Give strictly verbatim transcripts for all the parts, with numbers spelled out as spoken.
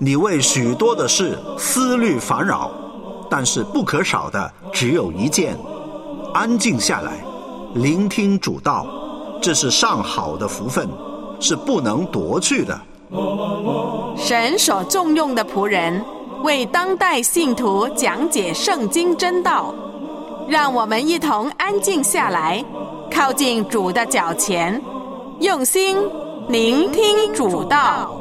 你为许多的事思虑烦扰，但是不可少的只有一件，安静下来，聆听主道，这是上好的福分，是不能夺去的。 神所重用的仆人，为当代信徒讲解圣经真道，让我们一同安静下来，靠近主的脚前，用心聆听主道。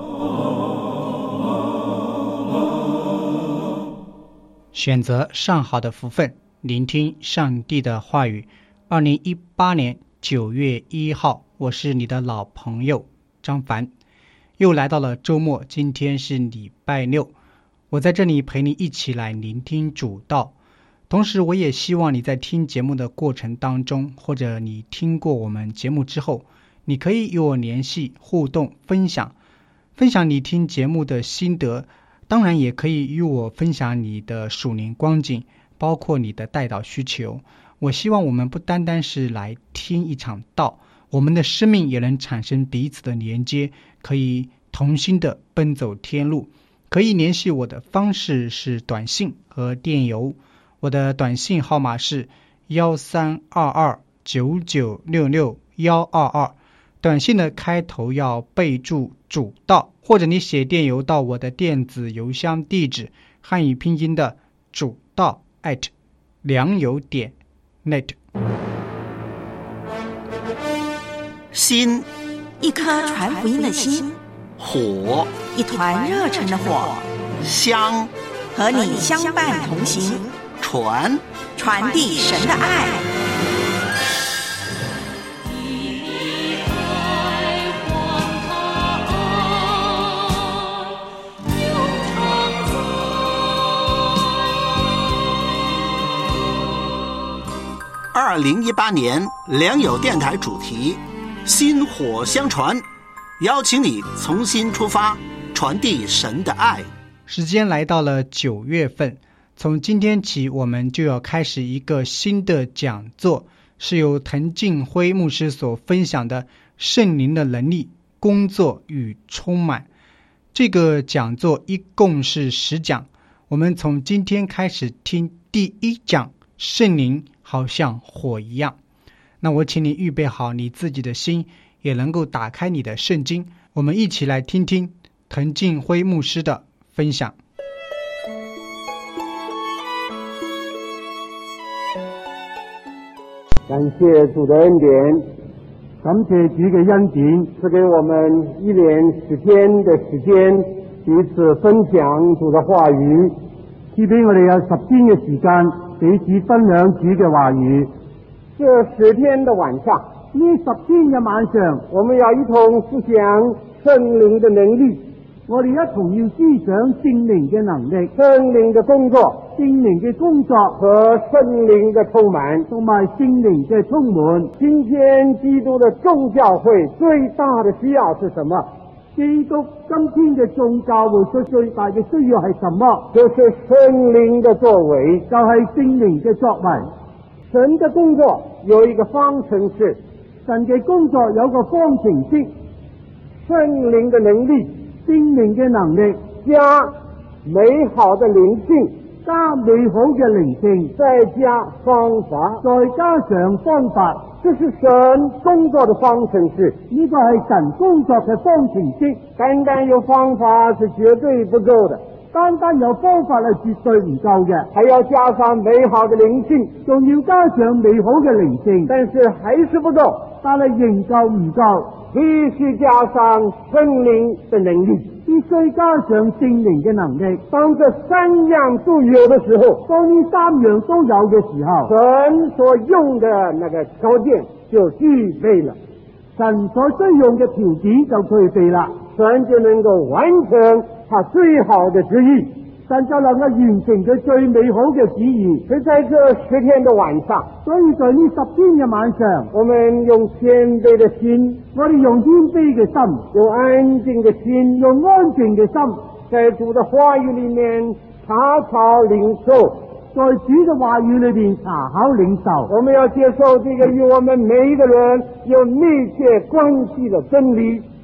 选择上好的福分，聆听上帝的话语。二零一八年九月一号，我是你的老朋友张凡，又来到了周末，今天是礼拜六，我在这里陪你一起来聆听主道。同时我也希望你在听节目的过程当中，或者你听过我们节目之后，你可以与我联系互动分享分享你听节目的心得，当然也可以与我分享你的属灵光景，包括你的代祷需求。我希望我们不单单是来听一场道，我们的生命也能产生彼此的连接，可以同心的奔走天路。可以联系我的方式是短信和电邮，我的短信号码是一三二二九九六六一二二，短信的开头要备注主道，或者你写电邮到我的电子邮箱地址，汉语拼音的主道 at 良友点 net。 心， 一颗传福音的心； 火， 一团热忱的火； 香， 和你相伴同行， 传， 传递神的爱。 二零一八年良友电台主题薪火相传，邀请你重新出发，传递神的爱。 时间来到了九月份，从今天起我们就要开始一个新的讲座，是由滕敬辉牧师所分享的圣灵的能力、工作与充满。这个讲座一共是十讲，我们从今天开始听第一讲，圣灵好像火一样。那我请你预备好你自己的心，也能够打开你的圣经，我们一起来听听滕敬辉牧师的分享。 感谢主的恩典，感谢主嘅恩典，赐给我们一连十天的时间彼此分享主的话语，赐俾我哋有十天嘅時間彼此分享主嘅話語。這十天的晚上，呢十天嘅晚上，我們要一同思想聖靈的能力，我哋一同要思想聖靈嘅能力、聖靈嘅工作、聖靈嘅工作和聖靈嘅充滿，同埋聖靈嘅充滿。今天基督的眾教會最大的需要是什麼？基督今天嘅眾教會最最大嘅需要係什麼？就是聖靈嘅作為，就係聖靈嘅作為。神嘅工作有一個方程式，神嘅工作有個方程式，聖靈嘅能力、聖靈嘅能力加美好的靈性，加美好嘅靈性，再加方法，再加上方法，這是神工作的方程式。呢個係神工作嘅方程式，單單有方法是絕對不夠的，單單有方法係絕對唔夠嘅，還要加上美好的靈性，仲要加上美好嘅靈性，但是還是不夠，但係仍舊唔夠，必須加上聖靈的能力，必須加上聖靈嘅能力。當這三樣都有的時候，當呢三樣都有嘅時候，神所用的那個條件就具備了，神所需用嘅條件就具備了，神就能夠完成他最好的旨意，神就能夠完成佢最美好嘅旨意。所以在這十天的晚上，所以在呢十天嘅晚上，我們用謙卑的心，我哋用謙卑嘅心，用安靜嘅心，用安靜嘅心，在主的話語裏面查考領受，在主嘅話語裏邊查考領受。我們要接受這個與我們每一個人有密切關係的真理，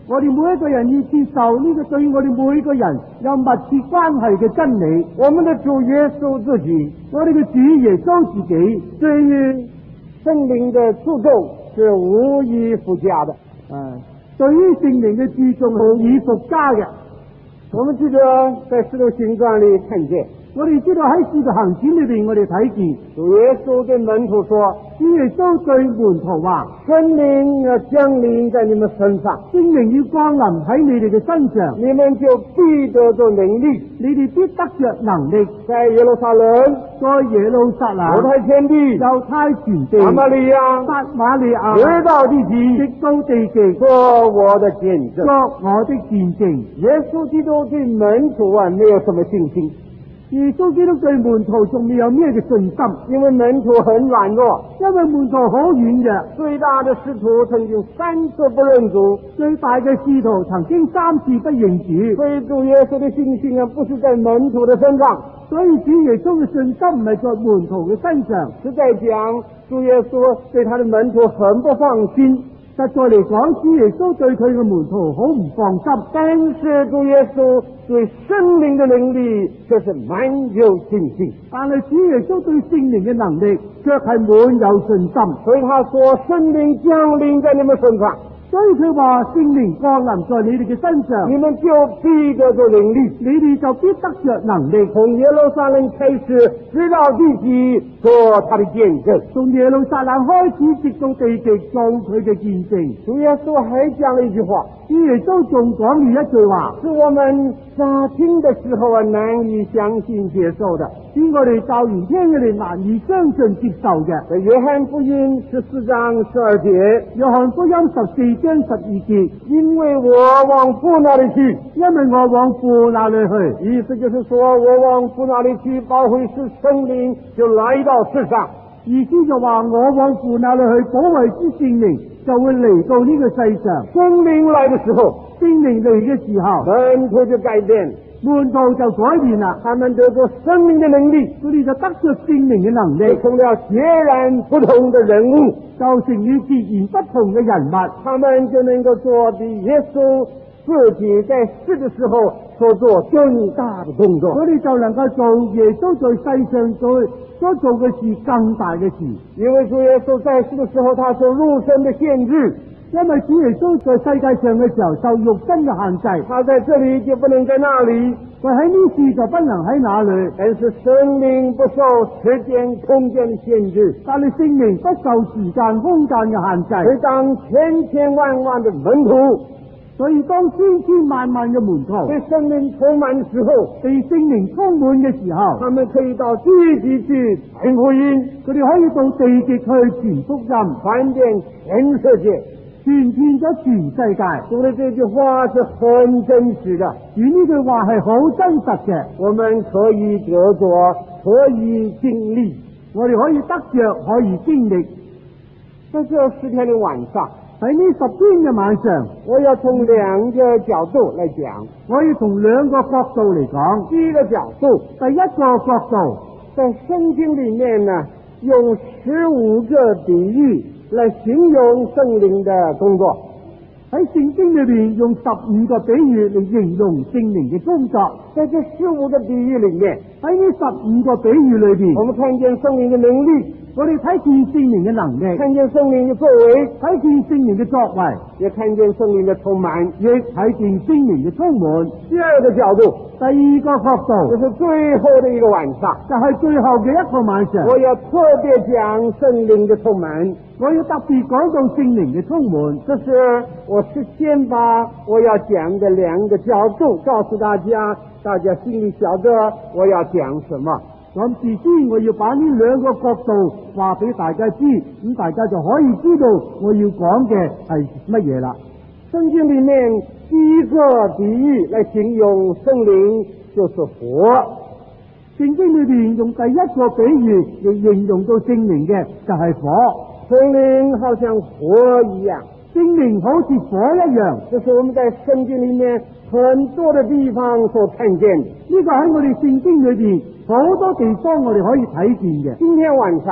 我哋每一個人要接受呢個對我哋每一個人有密切關係嘅真理。我們的主耶穌自己，我哋嘅主耶穌自己對於聖靈嘅注重是無以復加的。啊，對於聖靈嘅注重無以復加嘅。我們記得在使徒行傳裏看見，我哋知道喺使徒行傳裏邊，我哋睇見主耶穌對門徒說，主耶穌對門徒話：聖靈要降臨在你們身上，聖靈要降臨喺你哋嘅身上，你們就必得着能力，你哋必得着能力，在耶路撒冷，在耶路撒冷，猶太全地，猶太全地，撒瑪利亞，撒瑪利亞，直到地極，直到地極，做我的見證，做我的見證。耶穌基督對門徒啊，沒有什麼信心。耶穌基督對門徒仲未有咩嘅信心，因為門徒很軟弱，因為門徒好軟弱。最大的使徒曾經三次不認主，最大嘅使徒曾經三次不認主。所以主耶穌的信心啊，不是在門徒的身上，所以主耶穌嘅信心唔係在門徒嘅身上，是在講主耶穌對他的門徒很不放心。實在嚟講，主耶穌對佢嘅門徒好唔放心，但是主耶穌對聖靈嘅能力卻是滿有信心。但係主耶穌對聖靈嘅能力卻係滿有信心，所以他說聖靈降臨在你們身上，所以佢話聖靈降臨在你哋嘅身上，你們就必得着能力，你哋就必得着能力，從耶路撒冷開始直到地極做他的見證，從耶路撒冷開始直到地極做佢嘅見證。主耶穌還講了一句話，主耶穌仲講了一句話，是我們乍聽的時候啊難以相信接受的，是我哋驟然聽我哋難以相信接受嘅。在約翰福音十四章十二節，約翰福音十四章十二節，因為我往父那裏去，因為我往父那裏去，意思就是說我往父那裏去，保惠師聖靈就來到世上，意思就話我往父那裏去，保惠師聖靈就會嚟到呢個世上。聖靈來的時候，聖靈嚟嘅時候，門徒就改變，門徒就改變啦，他們得過聖靈嘅能力，佢哋就得咗聖靈嘅能力，成了截然不同的人物，就成了截然不同嘅人物，他們就能夠做比耶穌自己在世的時候所做更大的動作，佢哋就能夠做耶穌在世上所所做嘅事更大嘅事。因為主耶穌在世的時候，他受肉身的限制，因為主耶穌在世界上嘅時候受肉身嘅限制，他在這裏就不能在那裏，佢喺呢處就不能喺那裏。但是聖靈不受時間空間的限制，但係聖靈不受時間空間嘅限制，佢當千千萬萬的門徒，所以當千千萬萬嘅門徒被聖靈充滿的時候，被聖靈充滿嘅時候，他們可以到地極去傳福音，佢哋可以到地極去傳福音，傳遍全世界，傳遍咗全世界。說的這句話是很真實的，而呢句話係好真實嘅，我們可以得着，可以經歷，我哋可以得着，可以經歷。在這十天的晚上，喺呢十天嘅晚上，我要從兩個角度嚟講，我要從兩個角度嚟講。第一個角度，第一個角度，在聖經裏面呢，用十五個比喻來形容聖靈的工作。喺聖經裏邊用十五個比喻嚟形容聖靈嘅工作。在這十五個比喻裏面，喺呢十五個比喻裏邊，我們看見聖靈嘅能力，我哋睇見聖靈嘅能力，看見聖靈嘅作為，睇見聖靈嘅作為，也看見聖靈嘅充滿，亦睇見聖靈嘅充滿。第二個角度，第二個角度，就是最後的一個晚上，就係最後嘅一個晚上，我要特別講聖靈嘅充滿，我要特別講到聖靈嘅充滿。這是我事先把我要講的兩個角度告訴大家，大家心裏曉得我要講什麼。咁事先我要把呢兩個角度話俾大家知，咁大家就可以知道我要講嘅係乜嘢啦。聖經裏面第一個比喻來形容聖靈就是火，聖經裏邊用第一個比喻嚟形容到聖靈嘅就係火，聖靈好像火一樣，聖靈好似火一樣，這是我們在聖經裏面很多的地方所看見，呢個喺我哋聖經裏邊好多地方我哋可以睇見嘅。今天晚上，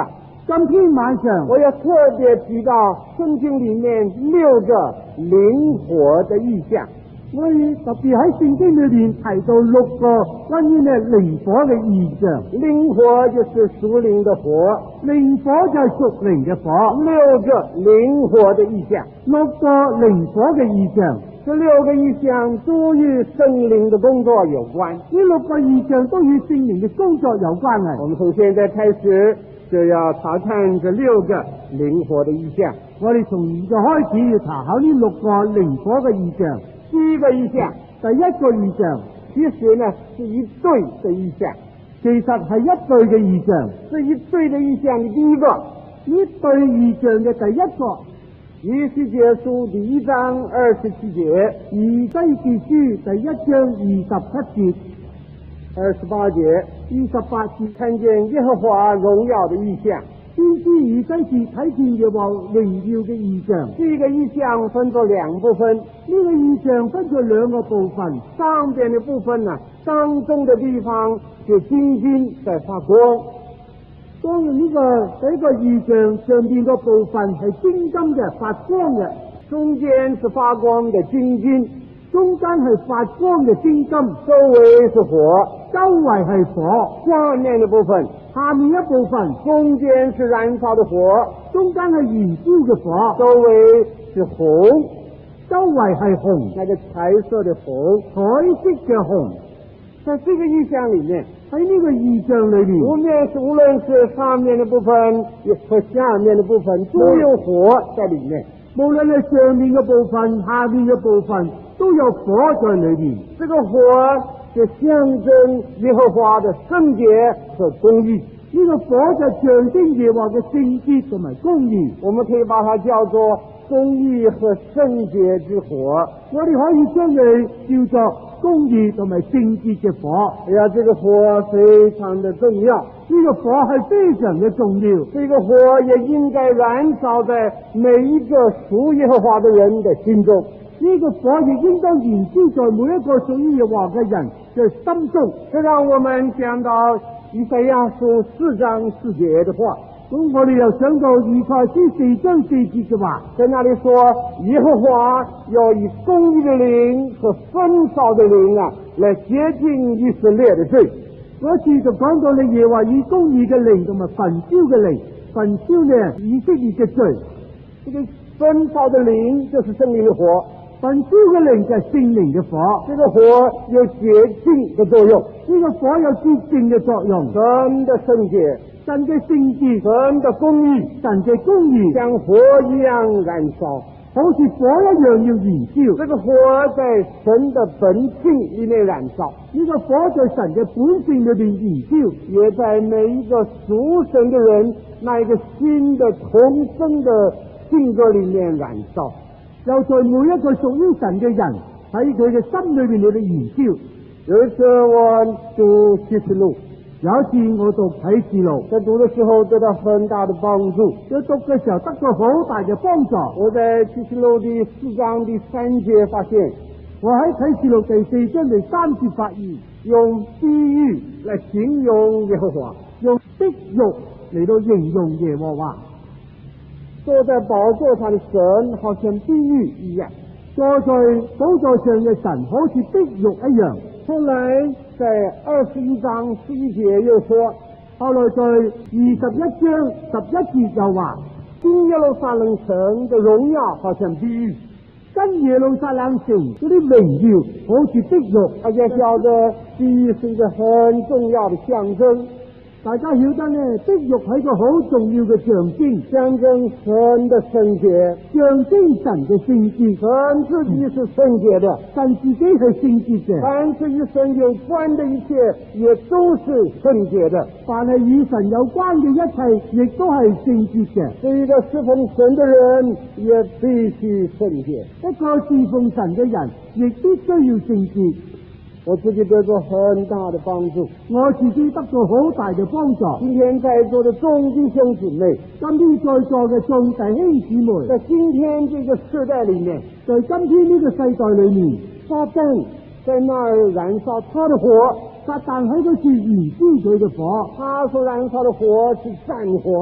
今天晚上我要特别提到圣经里面六个灵活的意象。我哋特別喺聖經裏邊提到六個關於呢靈火嘅意象。靈火就是屬靈的火，靈火就係屬靈嘅火。六個靈火的意象，六個靈火嘅意象。這六個意象都與聖靈的工作有關。呢六個意象都與聖靈嘅工作有關嘅。我們從現在開始就要查看這六個靈火的意象。我哋從而家開始要查考呢六個靈火嘅意象。第一個意象，第一個意象，其實呢是一對的意象，其實係一對嘅意象。這一對的意象的第一個，呢對意象嘅第一個，以西結書第一章二十七節，以西結書第一章二十七節、二十八節、二十八節，看見耶和華榮耀的意象。先知以西結睇見耶和華榮耀嘅意象。這個意象分作兩部分，呢個意象分作兩個部分。上邊的部分呢，當中的地方就金金在發光。當然呢個第一個意象上邊個部分係金金嘅發光嘅，中間是發光嘅金金，中間係發光嘅金金，周圍是火，周圍係火。下面的部分，下面一部分，中間是燃燒的火，中間係燃燒嘅火，周圍是紅，周圍係紅，那個彩色的紅，彩色嘅紅。在這個意象裏面，喺呢個意象裏面，無論是無論是上面的部分和下面的部分，都有火在裏面。無論係上面嘅部分、下面嘅部分，都有火在裏面。這個火就象徵耶和華的聖潔和公義。呢個火就象徵耶和華嘅聖潔同埋公義。我們可以把它叫做公義和聖潔之火。我哋可以將佢叫做公義同埋聖潔嘅火。哎呀，這個火非常的重要，呢個火係非常嘅重要。這個火也應該燃燒在每一個屬耶和華的人的心中。呢個火亦應當燃燒在每一個屬於耶和華嘅人嘅心中。這讓我們想到以賽亞書四章四節的話。咁我哋又想到以賽書四章四節嘅話，在那裡說耶和華要以公義的靈和焚燒的靈啊，來潔淨以色列的罪。嗰次就講到你耶和華以公義嘅靈同埋焚燒嘅靈，焚燒呢以色列嘅罪。這個焚燒的靈就是聖靈的火，焚燒嘅靈就係聖靈嘅火。這個火有潔淨嘅作用，呢個火有潔淨嘅作用。神的聖潔，神嘅聖潔，神的公義，神嘅公義像火一樣燃燒，好似火一樣要燃燒。這個火在神的本性裏面燃燒，呢個火在神嘅本性裏邊燃燒，也在每一個屬神的人那一個新的重生的性格裏面燃燒，又在每一個屬於神嘅人喺佢嘅心裏邊裏邊燃燒。有一次我讀啟示錄，有一次我讀啟示錄，在讀的時候得到很大的幫助，在讀嘅時候得到好大嘅幫助。我在啟示錄第四章第三節發現，我喺啟示錄第四章第三節發現，用比喻來形容耶和華，用比喻嚟到形容耶和華。坐在寶座上的神好像比喻一樣，坐在寶座上嘅神好似比喻一樣。後來在二十一章十一節又說，後來在二十一章十一節又話，新耶路撒冷城的榮耀好像比喻，新耶路撒冷城嗰啲榮耀好似比喻。大家曉得比喻是一個很重要的象徵，大家曉得呢，比喻係一個好重要嘅象徵，象徵神的聖潔，象徵神嘅聖潔。神自己是聖潔的，神自己係聖潔嘅，凡是與神有關的一切也都是聖潔的，凡係與神有關嘅一切亦都係聖潔嘅。對一個侍奉神的人也必須聖潔，一個侍奉神嘅人亦必須要聖潔。我自己得到很大的幫助，我自己得到好大的幫助。今天在座的眾弟兄姊妹，今天在座嘅眾弟兄姊妹，在今天這個世代裏面，在今天呢個世代裏面，撒旦在那兒燃燒他的火，撒旦喺嗰處燃燒佢嘅火，他所燃燒的火是戰火，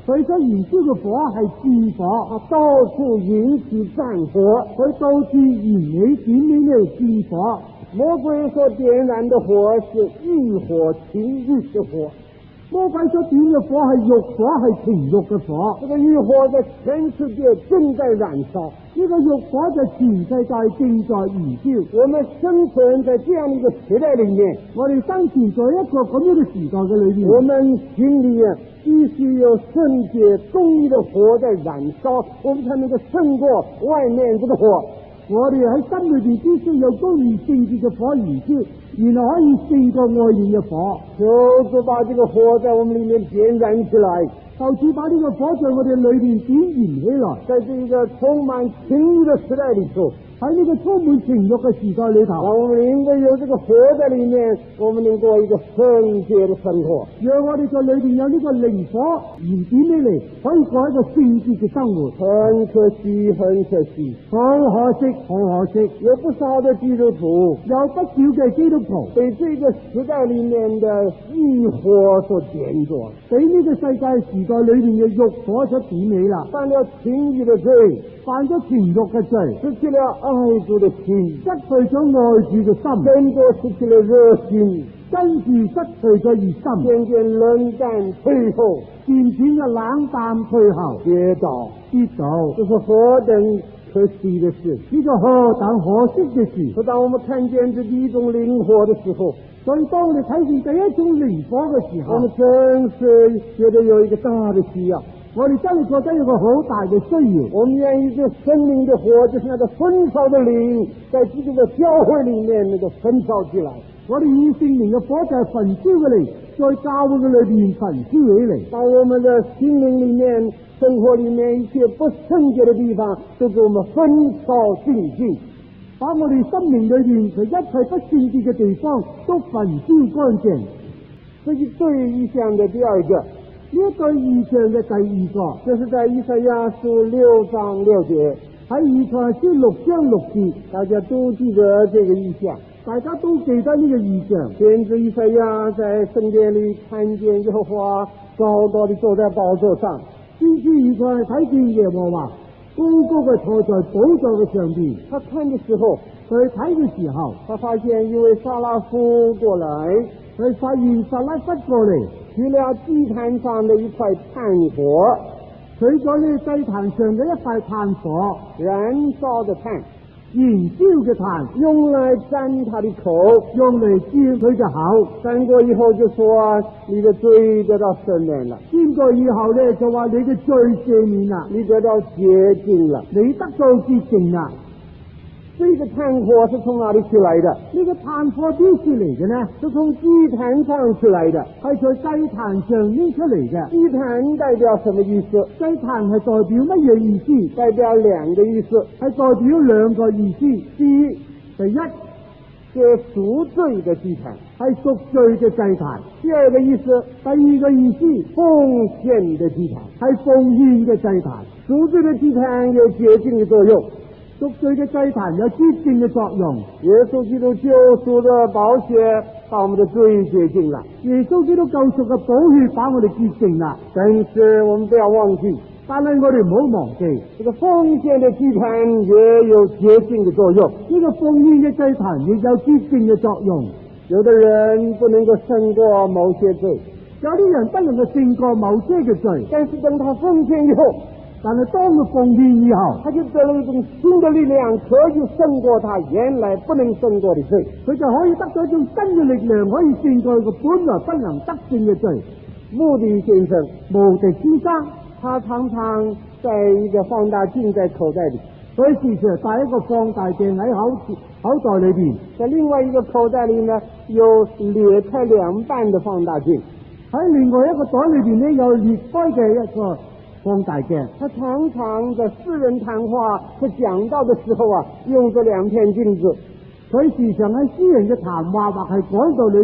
所以说燃燒嘅火係戰火，到處引起戰火，佢到處燃起點起呢個戰火。魔鬼所點燃的火是欲火情欲的火，魔鬼所點嘅火係欲火，係情欲嘅火。這個欲火在全世界正在燃燒，呢個欲火在全世界正在燃燒。我們生存在這樣一個時代裏面，我哋生存在一個咁樣嘅時代嘅裏面，我們心裏啊必須有聖潔公義的火在燃燒，我們才能夠勝過外面這個火。我哋喺心裏邊必須有公義聖潔嘅火燃燒，然後可以勝過外面嘅火。求主把這個火在我們裏面點燃起來，求主把呢個火在我哋裏面點燃起來。在這一個充滿情欲的時代裏頭，喺呢個充滿情欲嘅時代裏頭，讓我們應該有這個火在裏面，我們能過一個聖潔的生活。讓我哋在裏邊有呢個靈火燃點起嚟，可以過一個聖潔嘅生活。很可惜，很可惜，好可惜，好可惜，有不少的基督徒，有不少嘅基督徒被這個時代裏面的欲火所點着，俾呢個世界時代裏面嘅欲火所點起啦，犯了情欲的罪，犯咗情欲嘅罪，失去了愛主的心，失去咗愛主嘅心，跟住失去了熱心，跟住失去咗熱心，漸漸冷淡退後，漸漸嘅冷淡退後，跌倒跌倒，這是何等可惜的事，呢個何等可惜嘅事。當我們看見這第一種靈火的時候，所以當我哋睇見第一種靈火嘅時候，我們真是覺得有一個大的需要，我哋真係覺得有個好大嘅需要。我們願意這生命的火，就是那個焚燒的靈，在基督的教會裏面那個焚燒起來。我哋以聖靈嘅火就係焚燒嘅靈，在教會嘅裏邊焚燒起嚟。當我們的心靈裏面、生活裏面一切不聖潔的地方，都給我們焚燒淨盡。把我哋心靈裏邊佢一切不聖潔嘅地方都焚燒乾淨。這是對意象的第二個，呢一對意象嘅第二個，就是在以賽亞書六章六節，喺以賽亞書六章六節，大家都記得這個意象，大家都記得呢個意象。先知以賽亞在聖殿裏看見耶和華高高地坐在寶座上，先知以賽亞睇見耶和華高高嘅坐在寶座嘅上邊，他看嘅時候，佢睇嘅時候，他發現一位撒拉夫過來，佢發現撒拉夫過嚟，取了祭壇上的一塊炭火，取咗呢祭壇上嘅一塊炭火，燃燒嘅炭，燃燒嘅炭，用來沾他的口，用嚟沾佢嘅口，沾過以後就說你的罪得到赦免了，沾過以後呢就話你嘅罪赦免啦，你得到潔淨了，你得到潔淨啦。這個炭火是從哪裡出來的？呢個炭火邊處嚟嘅呢？是從祭壇上出來的，係在祭壇上拎出嚟嘅。祭壇代表什麼意思？祭壇係代表乜嘢意思？代表兩個意思，係代表兩個意思。第一，第一是贖罪的祭壇，係贖罪嘅祭壇。第二個意思，第二個意思奉獻的祭壇，係奉獻嘅祭壇。贖罪的祭壇有潔淨嘅作用。贖罪嘅祭壇有潔淨嘅作用，耶穌基督救贖的寶血把我們的罪潔淨了，耶穌基督救贖嘅寶血把我哋潔淨啦。但是我們不要忘記，但係我哋唔好忘記，這個奉獻嘅祭壇也有潔淨嘅作用，呢個奉獻嘅祭壇亦有潔淨嘅作用。有的人不能夠勝過某些罪，有啲人不能夠勝過某些嘅罪，但是等他奉獻以後，但係當佢奉獻以後，他就得了一種新的力量，可以勝過他原來不能勝過的罪。佢就可以得到一種新嘅力量，可以勝過佢本來不能得勝嘅罪。穆迪先生，穆迪先生，他常常帶一個放大鏡在口袋裏，佢時常帶一個放大鏡喺口口袋裏邊。在另外一個口袋裏呢，有裂開兩半的放大鏡。喺另外一個袋裏邊呢，有裂開嘅一個放大鏡。他常常在私人談話和講道的時候啊，用這兩片鏡子。佢時常喺私人嘅談話或係講道裏邊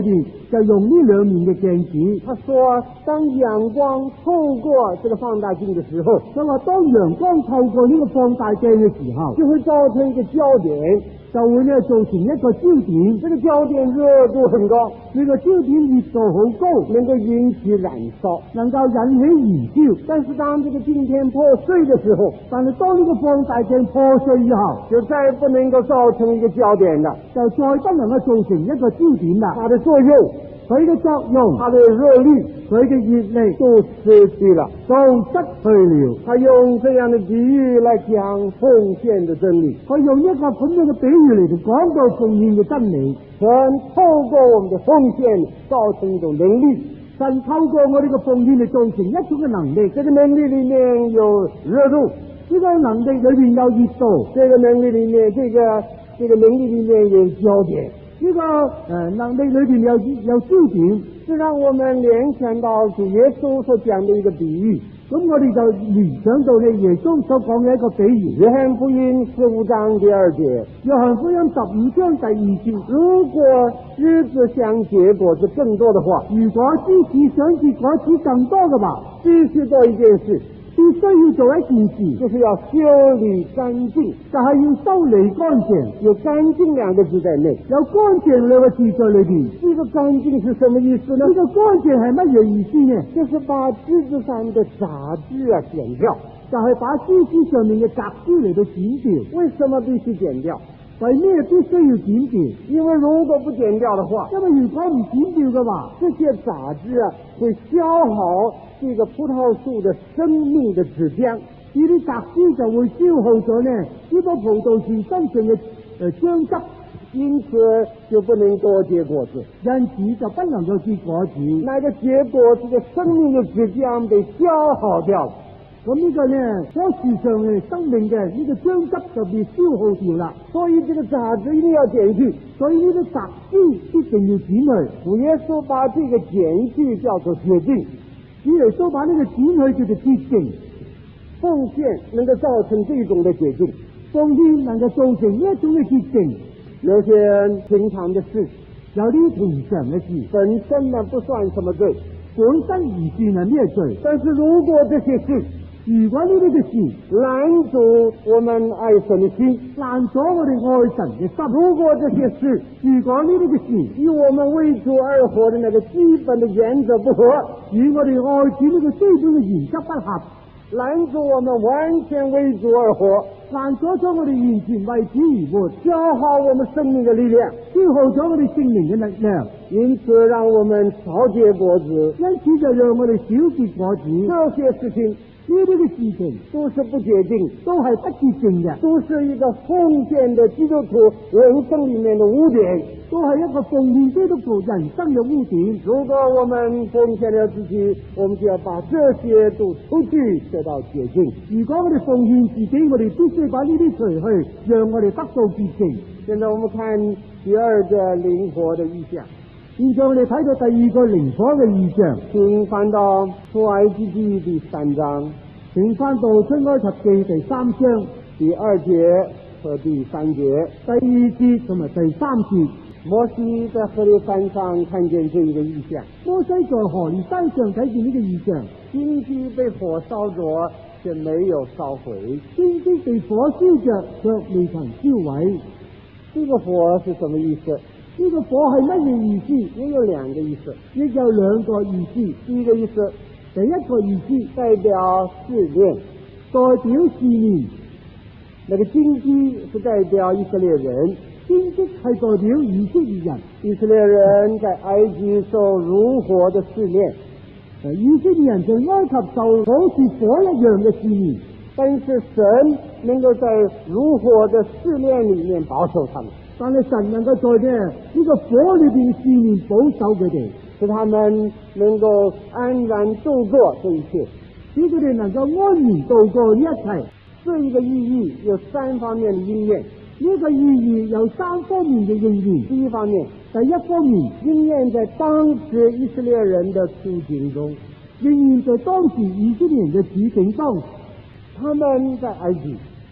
就用呢兩面嘅鏡子。他說，當陽光透過這個放大鏡的時候，佢話當陽光透過呢個放大鏡嘅時候，就會造成一個焦點，就會呢造成一個焦點。這個焦點熱度很高，呢個焦點熱度好高，能夠引起燃燒，能夠引起燃燒。但是當這個鏡片破碎的時候，但係當呢個放大鏡破碎以後，就再不能夠造成一個焦點了，就再不能夠造成一個焦點了。它的作用，佢嘅作用，它的熱力，佢嘅熱力都失去了，都失去了。他用這樣的比喻來講奉獻的真理，佢用一個咁樣嘅比喻嚟講到奉獻嘅真理。神透過我們的奉獻造成一種能力，神透過我哋嘅奉獻嚟造成一種嘅能力。這個能力裏面有熱度，呢個能力裏面有熱度，這個能力裏面，這個這個能力裏面有焦點。呢、這個誒、呃、能力裏邊有有焦點，這讓我們聯想到主耶穌所講的一個比喻。咁我哋就聯想到呢耶穌所講嘅一個比喻。約翰福音十五章第二節，約翰福音十五章第二節，如果枝子想結果子更多的話，如果枝子想結果子更多嘅話，必須做一件事。必須要做一件事，就是要修理乾淨，就係要修理乾淨。有乾淨兩個字在內，有乾淨兩個字在裏邊。呢個乾淨是什麼意思呢？呢個乾淨係乜嘢意思呢？就是把枝子上的雜質啊剪掉，就係把枝子上面嘅雜質嚟到剪掉。為什麼必須剪掉？為咩必須要剪掉？因為如果不剪掉的話，因為如果唔剪掉嘅話，這些雜質啊會消耗這個葡萄樹的生命的質漿，呢啲雜質就會消耗咗呢呢棵葡萄樹真正嘅誒漿汁，因此就不能多結果子，因此就不能夠結果子。那個結果子嘅生命嘅質漿被消耗掉了。咁呢個呢，棵樹上嘅生命嘅呢個漿汁就被消耗掉啦，所以這個雜質一定要剪去，所以呢個雜質一定要剪去。主耶穌把這個剪去叫做潔淨，主耶穌把呢個剪去叫做潔淨。奉獻能夠造成這種的潔淨，奉獻能夠造成呢一種嘅潔淨。有些人平常的事，有啲平常嘅事本身呢不算什麼罪，本身唔算係咩罪，但是如果這些事，如果呢啲嘅事攔阻我們愛神嘅心，攔阻我哋愛神嘅心，如果這些事，如果呢啲嘅事與我們為主而活的那個基本的原則不合，與我哋愛主呢個基本嘅原則不合，攔阻我們完全為主而活，攔阻咗我哋完全為主而活，消耗我們生命嘅力量，消耗咗我哋生命嘅力量，因此讓我們少結果子，因此就讓我哋少結果子。這些事情，呢啲嘅事情都是不潔淨，都係不潔淨嘅，都是一個奉獻的基督徒人生裏面的污點，都係一個奉獻基督徒人生嘅污點。如果我們奉獻了自己，我們就要把這些都出去，得到潔淨。如果我哋奉獻自己，我哋必須把呢啲除去，讓我哋得到潔淨。現在我們看第二個靈火的意象。現在我哋睇到第二個靈火嘅異象，請翻到出埃及記第三章，請翻到出埃及記第三章第二節和第三節，第二節同埋第三節。摩西在何烈山上看見這一個異象，摩西在何烈山上睇見呢個異象，荊棘被火燒着，卻沒有燒毀，荊棘被火燒着，卻未曾燒毀。這個火是什麼意思？呢個火係乜嘢意思？也有兩個意思，亦有兩個意思。第一個意思，第一個意思代表試煉，代表試煉。那個荊棘是代表以色列人，荊棘係代表以色列人。以色列人在埃及受如火的試煉，以色列人在埃及受好似火一樣嘅試煉，但是神能夠在如火的試煉裏面保守他們。但係神能夠在呢呢個火裏邊試煉保守佢哋，使他們能夠安然度過這一切，使佢哋能夠安然度過呢一切。這一個意義有三方面的應驗，呢個意義有三方面嘅應驗。第一方面，第一方面應驗在當時以色列人的處境中，應驗在當時以色列人嘅處境中，他們在埃及。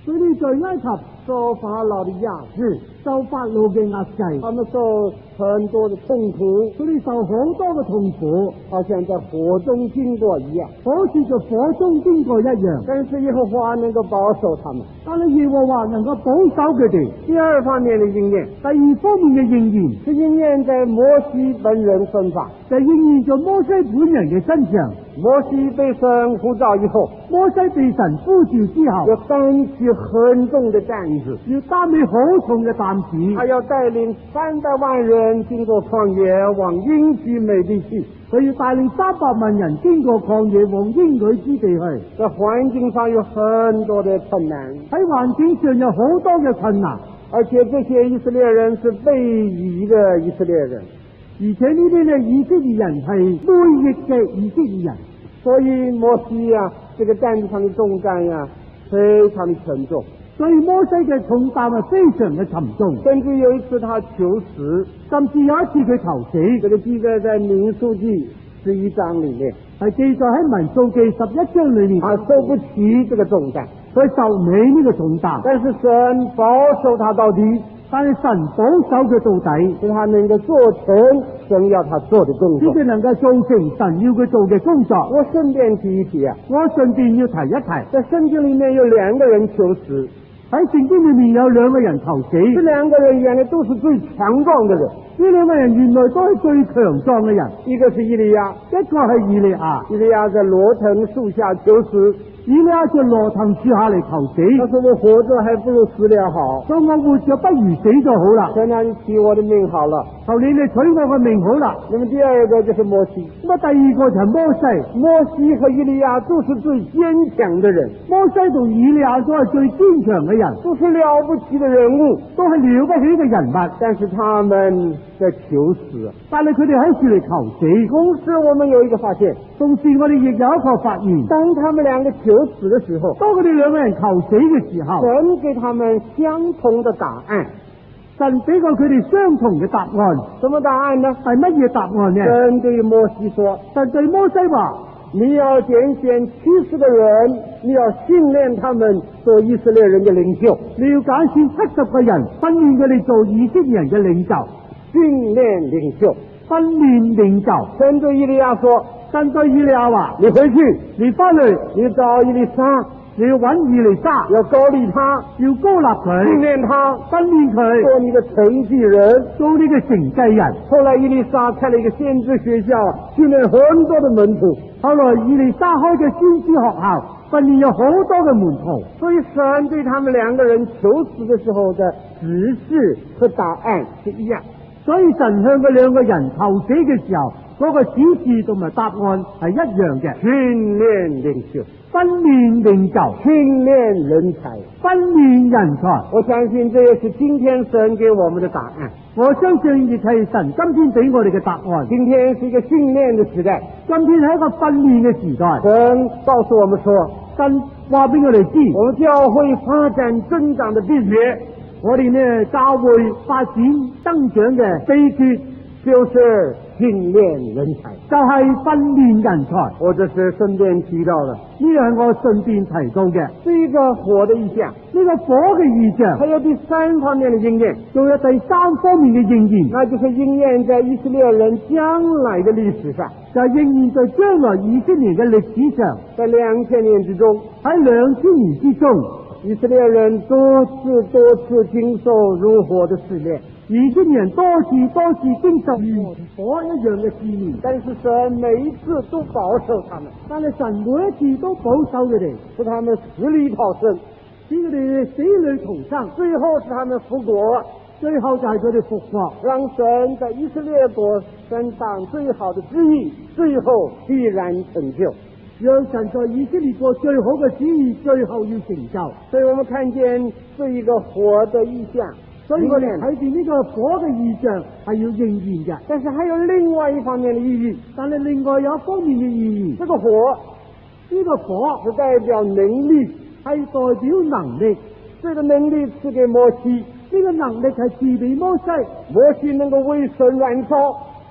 佢哋在埃及受法老的壓制，受法老嘅壓制，他們受很多的痛苦，佢哋受好多嘅痛苦，好像在火中經過一樣，好似在火中經過一樣。但是耶和華能夠保守他們，但係耶和華能夠保守佢哋。第二方面嘅應驗，第二方面嘅應驗是應驗在摩西本人身上，就應驗在摩西本人嘅身上。摩西被神呼召以後，摩西被神呼召之後，要擔起很重的擔子，要擔起好重嘅擔子，他要帶領三百萬人經過曠野往應許美地去，佢要帶領三百萬人經過曠野往應許之地去。在環境上有很多的困難，喺環境上有好多嘅困難，而且這些以色列人是背義的以色列人，而且呢啲咧以色列人係背逆嘅以色列人，所以摩西啊，這個擔子上的重擔呀、啊，非常的沉重。所以摩西嘅重擔係非常嘅沉重。甚至有一次他求死，甚至有一次佢求死，這個記載在民數記十一章裏面，係記載喺民數記十一章裏面。他受不起這個重擔，佢受唔起呢個重擔，但是神保守他到底。但係神保守佢到底，使他能夠做成神要他做的工作，使佢能夠做成神要佢做嘅工作。我順便提一提啊，我順便要提一提，在聖經裏面有兩個人求死，喺聖經裏面有兩個人求死，這兩個人原來都是最強壯的人，呢兩個人原來都係最強壯嘅人，一個是以利亞，一個係以利亞。以利亞在羅藤樹下求死，以利亞在羅藤樹下嚟求死，他說我活着還不如死了好，所以我活着不如死就好啦。神啊，你取我的命好了，求你嚟取我嘅命好啦。那麼第二個就是摩西，咁啊第二個就係摩西。摩西和以利亞都是最堅強的人，摩西同以利亞都係最堅強嘅人，都是了不起的人物，都係了不起嘅人物。但是他們在求死，但係佢哋喺處嚟求死。同時我們有一個發現，同時我哋亦有一個發現，當他們兩個求死的時候，當佢哋兩個人求死嘅時候，神給他們相同的答案，神俾過佢哋相同嘅答案。什麼答案呢？係乜嘢答案呢？神對摩西說，神對摩西話，你要揀選七十個人，你要訓練他們做以色列人嘅領袖，你要揀選七十個人，訓練佢哋做以色列人嘅領袖。訓練領袖，訓練領袖。神對以利亞說，神對以利亞話，你回去，你翻去，你找以利沙，你要揾以利沙，要高立他，要高立佢，訓練他，訓練佢做你的承繼人，做你嘅承繼人。後來以利沙開了一個先知學校，訓練很多的門徒。後來以利沙開嘅先知學校，訓練有好多嘅門徒。所以神對他們兩個人求死的時候的指示和答案是一樣。所以神向佢兩個人求死嘅時候，嗰、那個指示同埋答案係一樣嘅。訓練領袖，訓練領袖，訓練人才，訓練人才。我相信這也是今天神給我們的答案。我相信亦係神今天俾我哋嘅答案。今天是一個訓練嘅時代，今天係一個訓練嘅時代。神告訴我們說，神話俾我哋知，我們教會發展增長的秘訣。我哋呢教會發展增長嘅秘訣就是訓練人才，就係訓練人才。我這是順便提到的，呢樣我順便提到嘅。是一個火的意象，呢個火嘅意象，還有第三方面的應驗，仲有第三方面嘅應驗，那就是應驗在以色列人將來的歷史上，就係應驗在將來以色列嘅歷史上，在兩千年之中，喺兩千年之中。以色列人多次多次經受如火的試煉，以色列人多次多次經受如火一樣嘅試煉，但是神每一次都保守他們，但係神每一次都保守佢哋，使他們死裏逃生，使佢哋死裏逃生，最後使他們復國，最後就係佢哋復國，讓神在以色列國身上最好的旨意，最後必然成就。讓神在以色列國最好嘅旨意最後要成就。所以我們看見這一個火的意象，所以我哋睇見呢個火嘅意象係要應驗嘅。但是還有另外一方面嘅意義，但係另外有一方面嘅意義，這個火，呢個火是代表能力，係代表能力。這個能力賜給摩西，呢個能力係賜俾摩西，摩西能夠為神燃燒，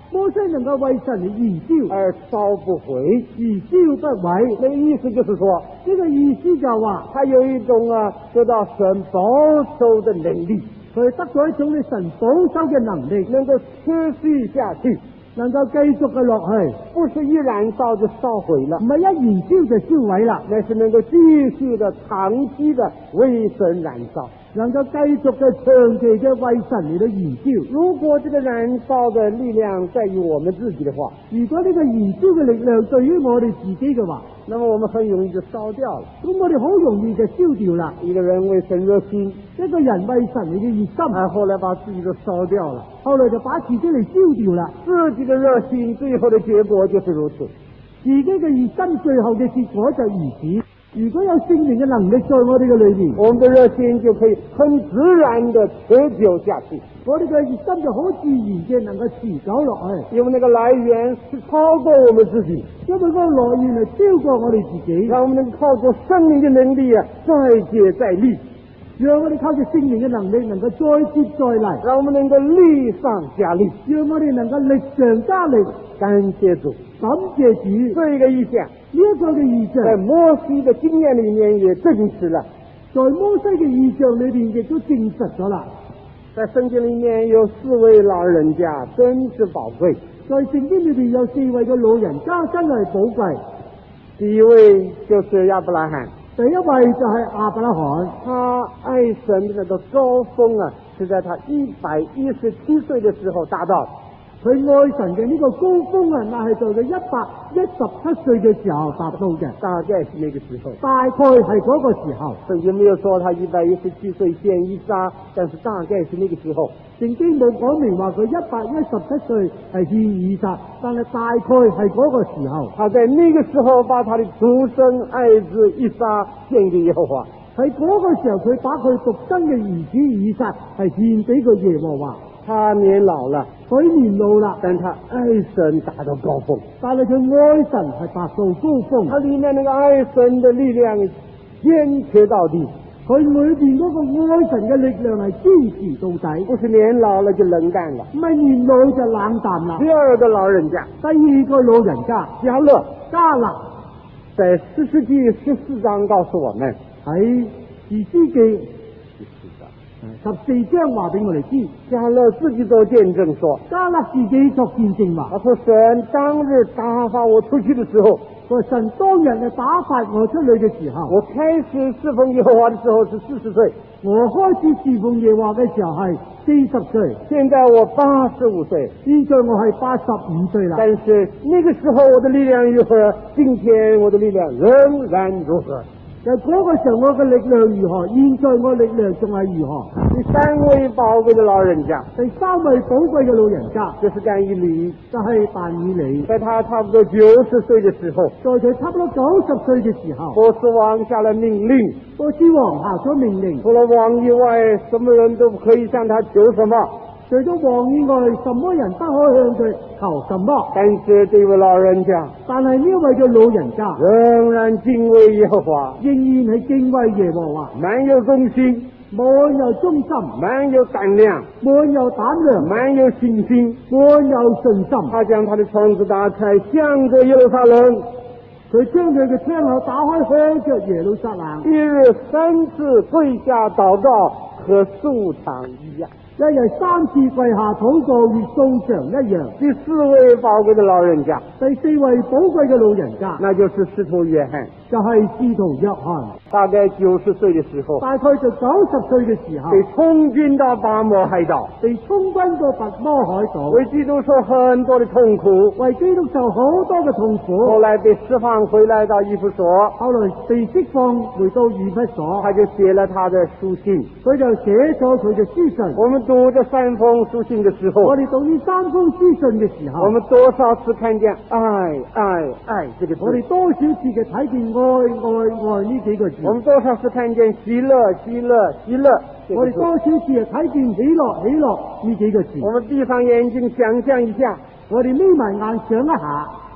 摩西能夠為神嚟燃燒，而燒不回，而燒不毀。那個意思就是說，呢個意思就話，他有一種啊得到神保守的能力，佢得咗一種嘅神保守嘅能力，能夠持續下去，能夠繼續嘅落去，不是一燃燒就燒毀了，唔係一燃燒就燒毀啦，那是能夠繼續的長期的為神燃燒。能夠繼續嘅長期嘅為神嚟到燃燒。如果這個燃燒的力量在於我們自己的話，如果呢個燃燒嘅力量對於我哋自己嘅話，那麼我們很容易就燒掉了。咁我哋好容易就燒掉啦。一個人為神熱心，一個人為神嚟嘅熱心，啊，後來把自己都燒掉了，後來就把自己嚟燒掉啦。自己嘅熱心最後的結果就是如此，自己嘅熱心最後嘅結果就如此。如果有聖靈嘅能力在我哋嘅裏面，我們的熱心就可以很自然的持久下去。我哋嘅熱心就好自然嘅能夠持久落去，因為那個來源是超過我們自己，因為嗰個來源係超過我哋自己，讓我們能靠着聖靈嘅能力啊，再接再厲，讓我哋靠着聖靈嘅能力能夠再接再厲，讓我們能夠力上加力，讓我哋能夠力上加力。感謝主，感謝主。這一個意象，呢一個嘅意象，在摩西嘅經驗裏面也證實了，在摩西嘅意象裏邊亦都證實咗啦。在聖經裏面有四位老人家，真是寶貴。在聖經裏邊有四位嘅老人家，真係寶貴。第一位就是亞伯拉罕，第一位就係亞伯拉罕，他愛神的那個高峰啊，是在他一百一十七歲的時候達到。佢愛神嘅呢個高峰啊，那係在佢一百一十七歲嘅時候達到嘅，大概是那個時候，大概係嗰個時候。聖經沒有說他一百一十七歲獻以撒，但是大概是那個時候。聖經冇講明話佢一百一十七歲係獻以撒，但係大概係嗰個時候。他在那個時候把他的獨生愛子以撒獻給耶和華，喺嗰個時候佢把佢獨生嘅兒子以撒係獻俾個耶和華。他年老了，佢年老啦，但他愛神達到高峰，但係佢愛神係達到高峰，他裏面那個愛神的力量堅持到底，佢裏邊嗰個愛神嘅力量係堅持到底，不是年老了就冷淡了，唔係年老就冷淡啦。第二個老人家，第二個老人家迦勒，迦勒在士師記十四章告訴我們，喺士師記十四章話俾我哋知，迦勒自己做見證說，迦勒自己作見證話，他說神當日打發我出去的時候，說神當日嘅打發我出去嘅時候，我開始侍奉耶和華的時候是四十歲，我開始侍奉耶和華嘅時候係四十歲，現在我八十五歲，現在我係八十五歲啦。但是那個時候我的力量如何，今天我的力量仍然如何。在嗰個時候我嘅力量如何，現在我力量仲係如何。第三位寶貴的老人家，第三位寶貴嘅老人家就是但以理，就係但以理。在他差不多九十歲嘅時候，在佢差不多九十歲嘅時候，波斯王下了命令，波斯王下咗命令，除了王以外，什麼人都不可以向他求什麼。除咗王以外，什麼人不可向佢求什麼？但是這位老人家，但係呢位嘅老人家仍然敬畏耶和華，仍然係敬畏耶和華，滿有忠心，滿有忠心，滿有膽量，滿有膽量，滿有信心，滿有信心。他將他的窗子打開，向着耶路撒冷，佢將佢嘅窗口打開，向着耶路撒冷。一日三次跪下禱告，和素常一樣。一日三次跪下禱告，與素常一樣。第四位寶貴的老人家，第四位寶貴嘅老人家，那就是使徒約翰，就係使徒約翰。大概九十歲嘅時候，大概就九十歲嘅時候，被充軍到拔摩海島，被充軍到拔摩海島，為基督受很多的痛苦，為基督受好多嘅痛苦。後來被釋放回來到以弗所，後來被釋放回到以弗所，他就寫了他的書信，佢就寫咗佢嘅書信。我們讀這三封書信的時候，我哋讀呢三封書信嘅時候，我們多少次看見愛愛愛這個字，我哋多少次嘅睇見愛愛愛呢幾個字，我們多少次看見喜樂喜樂喜樂，我哋多少次嘅睇見喜樂喜樂呢幾個字。我們閉上眼睛想象一下，我哋眯埋眼想一下，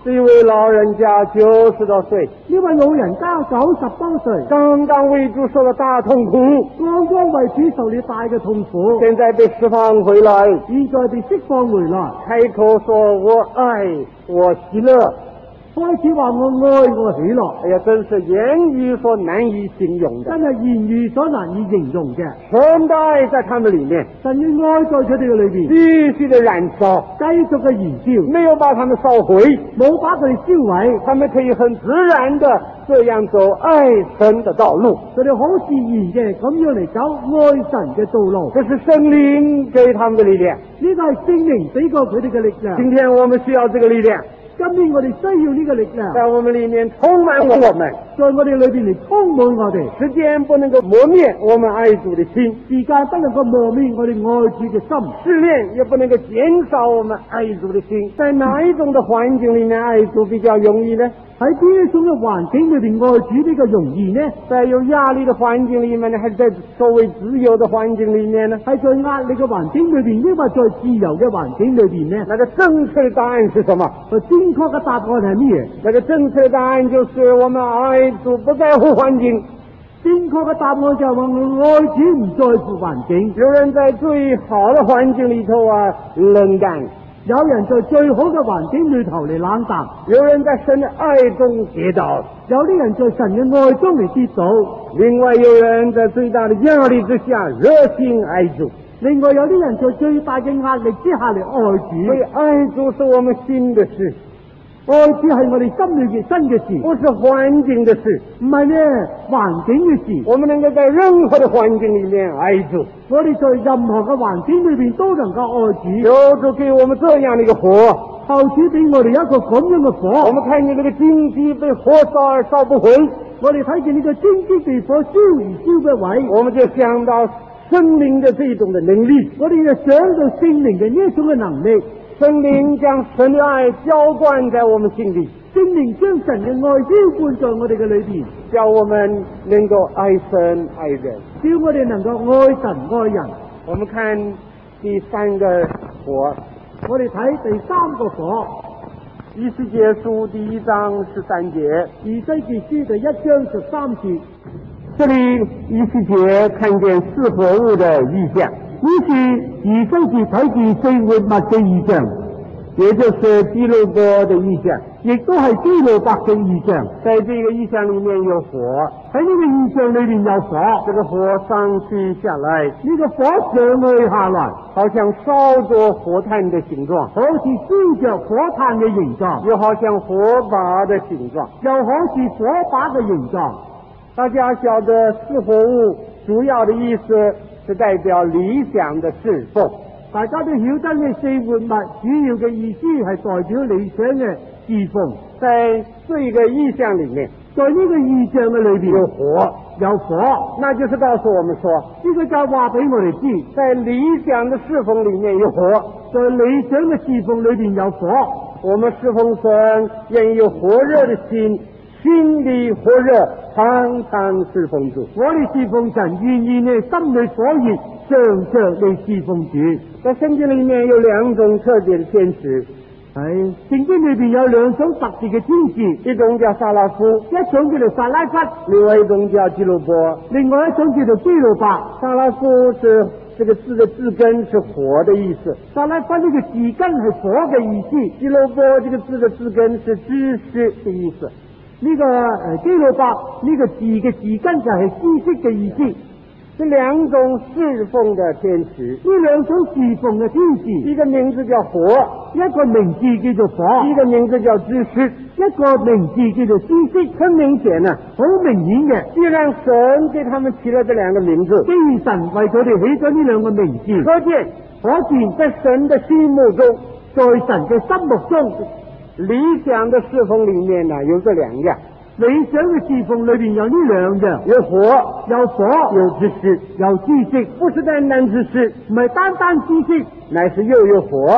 这一位老人家九十多岁， 呢位老人家九十多歲， 刚刚为主受了大痛苦， 剛剛為主受了大嘅痛苦， 现在被释放回来， 現在被釋放回來， 开口说我爱，我喜乐。 開始話我愛我喜樂， 哎呀，真是言语所难以形容的。 真係言語所難以形容嘅。 神的愛在他們裏面， 神嘅愛在佢哋嘅裏邊， 繼續的燃燒， 繼續嘅燃燒， 沒有把他們燒毀， 冇把佢哋燒毀， 他們可以很自然的這樣走愛神的道路。 佢哋好自然嘅咁樣嚟走愛神嘅道路。 這是聖靈給他們的力量， 呢個係聖靈俾過佢哋嘅力量。 今天我們需要這個力量。 今天我哋需要呢個力量， 在我們裏面充滿我們， 在我哋裏邊嚟充滿我哋。 時間不能夠磨滅我們愛主的心， 時間不能夠磨滅我哋愛主嘅心， 試煉也不能夠減少我們愛主的心。在哪一種的環境裏面愛主比較容易呢？ 喺邊一種嘅環境裏邊愛主比較容易呢？ 在有壓力的環境裏面呢，還是在所謂自由的環境裏面呢？ 係在壓力嘅環境裏邊，抑或在自由嘅環境裏邊呢？ 那個正確的答案是什麼？ 正確嘅答案係乜嘢？ 那個正確的答案就是我們愛主不在乎環境。 正確嘅答案就係話我愛主唔在乎環境。 有人在最好的環境裏頭啊冷淡， 有人在最好嘅環境裏頭嚟冷淡， 有人在神的愛中跌倒， 有啲人在神嘅愛中嚟跌倒， 另外有人在最大的壓力之下熱心愛主， 另外有啲人在最大嘅壓力之下嚟愛主。 所以愛主是我們心的事， 愛主係我哋心裏嘅真嘅事， 不是環境的事， 唔係呢環境嘅事。 我們能夠在任何的環境裏面愛主， 我哋在任何嘅環境裏邊都能夠愛主。 求主給我們這樣的一個火， 求主俾我哋一個咁樣嘅火。 我們看見這個荊棘被火燒而燒不毀， 我哋睇見呢個荊棘被火燒而燒不毀， 我們就想到聖靈的這種的能力， 我哋就想到聖靈嘅呢一種嘅能力。 聖靈將神的愛澆灌在我們心裏， 聖靈將神嘅愛澆灌在我哋嘅裏邊， 叫我們能夠愛神愛人， 叫我哋能夠愛神愛人。 我們看第三個火， 我哋睇第三個火， 以西結書第一章十三節， 以西結書第一章十三節， 這裏以西結看見四活物的異象， 於是以西結睇見四活物嘅異象， 也就是基路伯的異象， 亦都係基路伯嘅異象。 在這個異象裏面有火， 喺呢個異象裏面有火， 這個火上去下來， 呢個火上去下來， 好像燒着火炭的形狀， 好似燒着火炭嘅形狀， 又好像火把的形狀， 又好似火把嘅形狀。 大家曉得四活物主要的意思是代表理想的侍奉， 大家都曉得呢四活物主要嘅意思係代表理想嘅侍奉。 在這個意象裏面， 在呢個意象嘅裏邊有火， 有火， 那就是告訴我們說， 呢個就係話俾我哋知， 在理想的侍奉裏面有火， 在理想嘅侍奉裏邊有火。 我們侍奉神願意有火熱的心，心裏火熱，常常侍奉主。 我哋侍奉神願意呢心裏火熱，常常嚟侍奉主。 在聖經裏面有兩種特別的天使， 喺聖經裏邊有兩種特別嘅天使， 一種叫撒拉夫， 一種叫做撒拉弗， 另外一種叫基路伯， 另外一種叫做基路伯。 撒拉夫是這個字的字根是火的意思， 撒拉弗呢個字根係火嘅意思， 基路伯這個字的字根是知識的意思。 呢個誒基路伯呢個字嘅字根就係知識嘅意思。 這兩種侍奉的天使， 呢兩種侍奉嘅天使， 一個名字叫火， 一個名字叫做火， 一個名字叫知識， 一個名字叫做知識。 很明顯啊， 好明顯嘅。 既然神給他們起了這兩個名字， 既然神為佢哋起咗呢兩個名字， 可見可見在神的心目中， 在神嘅心目中， 理想的侍奉裏面呢有這兩樣。 理想嘅侍奉裏邊有呢兩樣， 有火， 有火， 有知識， 有知識， 不是單單知識， 唔係單單知識， 乃是又有火，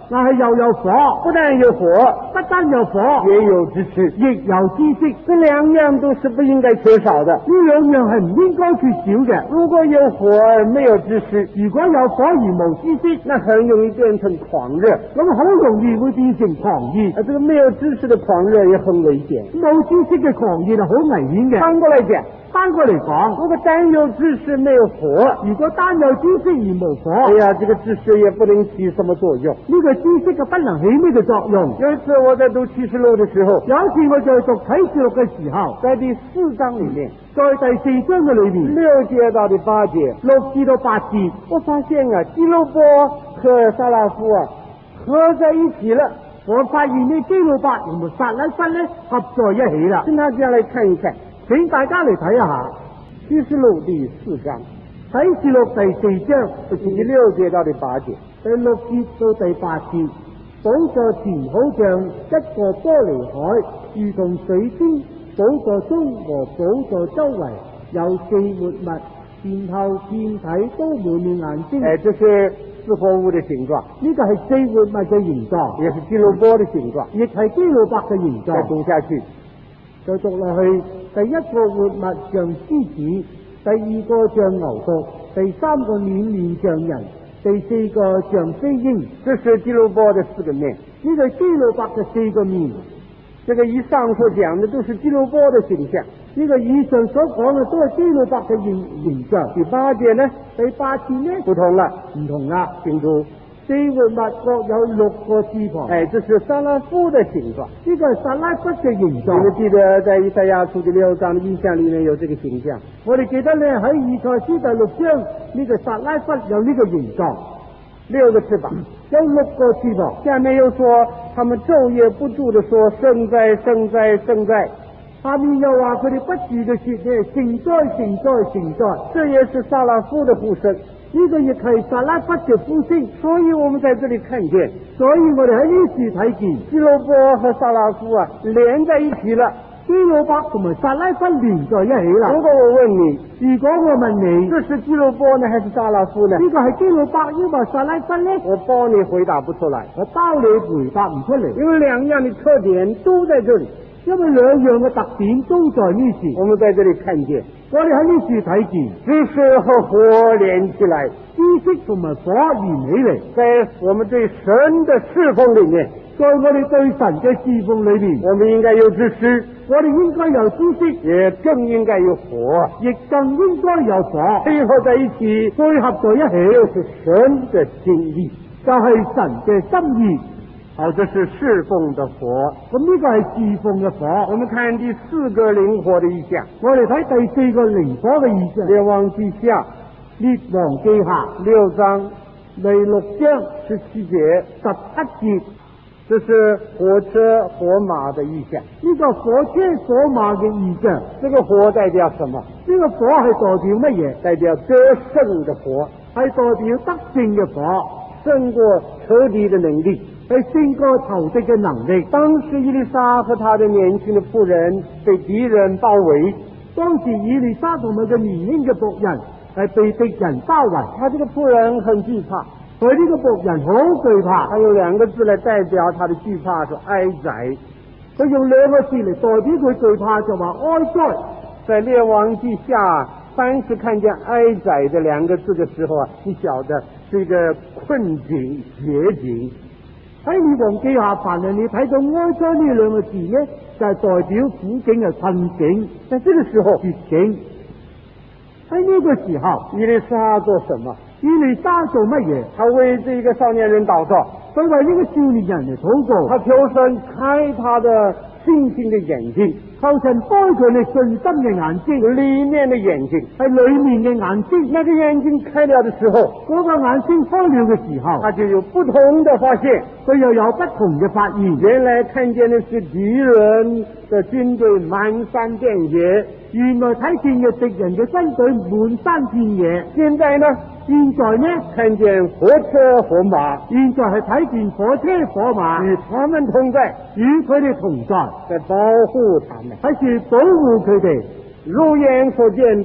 但係又有火， 不但有火， 不單有火， 也有知識， 亦有知識。 這兩樣都是不應該缺少的。 呢兩樣係唔應該缺少嘅。 如果有火而沒有知識， 如果有火而無知識， 那很容易變成狂熱， 咁好容易會變成狂熱。 而這個沒有知識的狂熱也很危險。 冇知識嘅狂熱係好危險嘅。 反過來講， 翻過嚟講， 如果單有知識沒有火， 如果單有知識而無火， 哎呀，這個知識也不能起什麼作用。 呢個知識就不能起咩嘅作用。 有一次我在讀啟示錄的時候， 有一次我在讀啟示錄嘅時候， 在第四章裏面， 在第四章嘅裏面， 六節到第八節， 六至到八節， 我發現啊，基路伯和撒拉夫啊合在一起了。 我發現呢基路伯同埋撒拉弗呢合在一起啦。 跟大家來看一看， 請大家嚟睇一下啟示錄第四章， 啟示錄第四章第六節到第八節， 第六節到第八節，寶座前好像一個玻璃海，如同水晶；寶座中和寶座周圍有四活物，前後遍體都滿了眼睛。 哎，這是四活物的形狀， 呢個係四活物嘅形狀， 也是基路伯的形狀， 亦係基路伯嘅形狀。 再讀下去， 再讀落去，第一個活物像獅子，第二個像牛犢，第三個臉面像人，第四個像飛鷹。 這是基路伯的四個面， 呢個基路伯嘅四個面。 這個以上所講的都是基路伯的形象， 呢個以上所講嘅都係基路伯嘅形形象。 第八節呢？ 第八節呢？ 不同了， 唔同啦。 清楚， 四活物各有六個翅膀。 哎，這是撒拉夫的形狀， 呢個係撒拉弗嘅形狀。 你們記得在以賽亞書第六章的印象裏面有這個形象？ 我哋記得咧喺以賽書第六章呢個撒拉弗有呢個形狀， 六個翅膀， 有六個翅膀。 下面又說，他們晝夜不住地說聖哉聖哉聖哉。 下面又話佢哋不住嘅說嘅聖哉聖哉聖哉， 這也是撒拉夫的呼聲， 呢個亦係撒拉弗嘅呼聲。 所以我們在這裏看見， 所以我哋喺呢處睇見基路伯和撒拉夫啊連在一起了， 基路伯同埋撒拉弗連在一起啦。 如果我問你， 如果我問你， 這是基路伯呢，還是撒拉夫呢？ 呢個係基路伯抑或撒拉弗呢？ 我包你回答不出來， 我包你回答唔出嚟， 因為兩樣的特點都在這裏。 因為兩樣嘅特點都在呢處， 我們在這裏看見， 我哋喺呢處睇見， 知識和火連起來， 知識同埋火連起嚟， 在我們對神的侍奉裏面， 在我哋對神嘅侍奉裏面， 我們應該有知識， 我哋應該有知識， 也更應該有火， 亦更應該有火， 配合在一起， 配合在一起， 就是神的心意， 就係神嘅心意。 好，這是侍奉的火。 咁呢個係侍奉嘅火。 我們看第四個靈火的意象， 我哋睇第四個靈火嘅意象。 列王記下， 列王記下六章第六章十七節， 十七節， 這是火車火馬的意象。 呢個火車火馬嘅意象， 這個火代表什麼？ 呢個火係代表乜嘢？ 代表得勝的火， 係代表得勝嘅火， 勝過仇敵的能力。 係勝過仇敵嘅能力。 當時以利沙和他的年輕的僕人被敵人包圍， 當時以利沙同佢嘅年輕嘅僕人係被敵人包圍， 他這個僕人很懼怕， 佢呢個僕人好懼怕。 他用兩個字來代表他的懼怕，說哀哉。 佢用兩個字嚟代表佢懼怕，就話哀哉。 在列王記下，凡是看見哀哉這兩個字的時候啊，你曉得是一個困境絕境。 喺列王記下，凡係你睇到哀哉呢兩個字呢，就係、是、代表苦境嘅困境。 在這個時候， 絕境。喺呢個時候， 以利沙做什麼？ 以利沙做乜嘢？ 他為這個少年人禱告， 佢為呢個少年人嚟禱告， 他求神開他的信心的眼睛， 求神開佢哋信心嘅眼睛， 裏面的眼睛係裏面嘅眼睛。 那個眼睛開了的時候， 嗰個眼睛開了嘅時候， 他就有不同的發現， 佢又有不同嘅發現。 原來看見的是敵人的軍隊滿山遍野， 原來睇見嘅敵人嘅軍隊滿山遍野。 現在呢？ 現在呢？ 看見火車火馬， 現在係睇見火車火馬與他們同在， 與佢哋同在， 在保護他們， 喺處保護佢哋。 肉眼所見的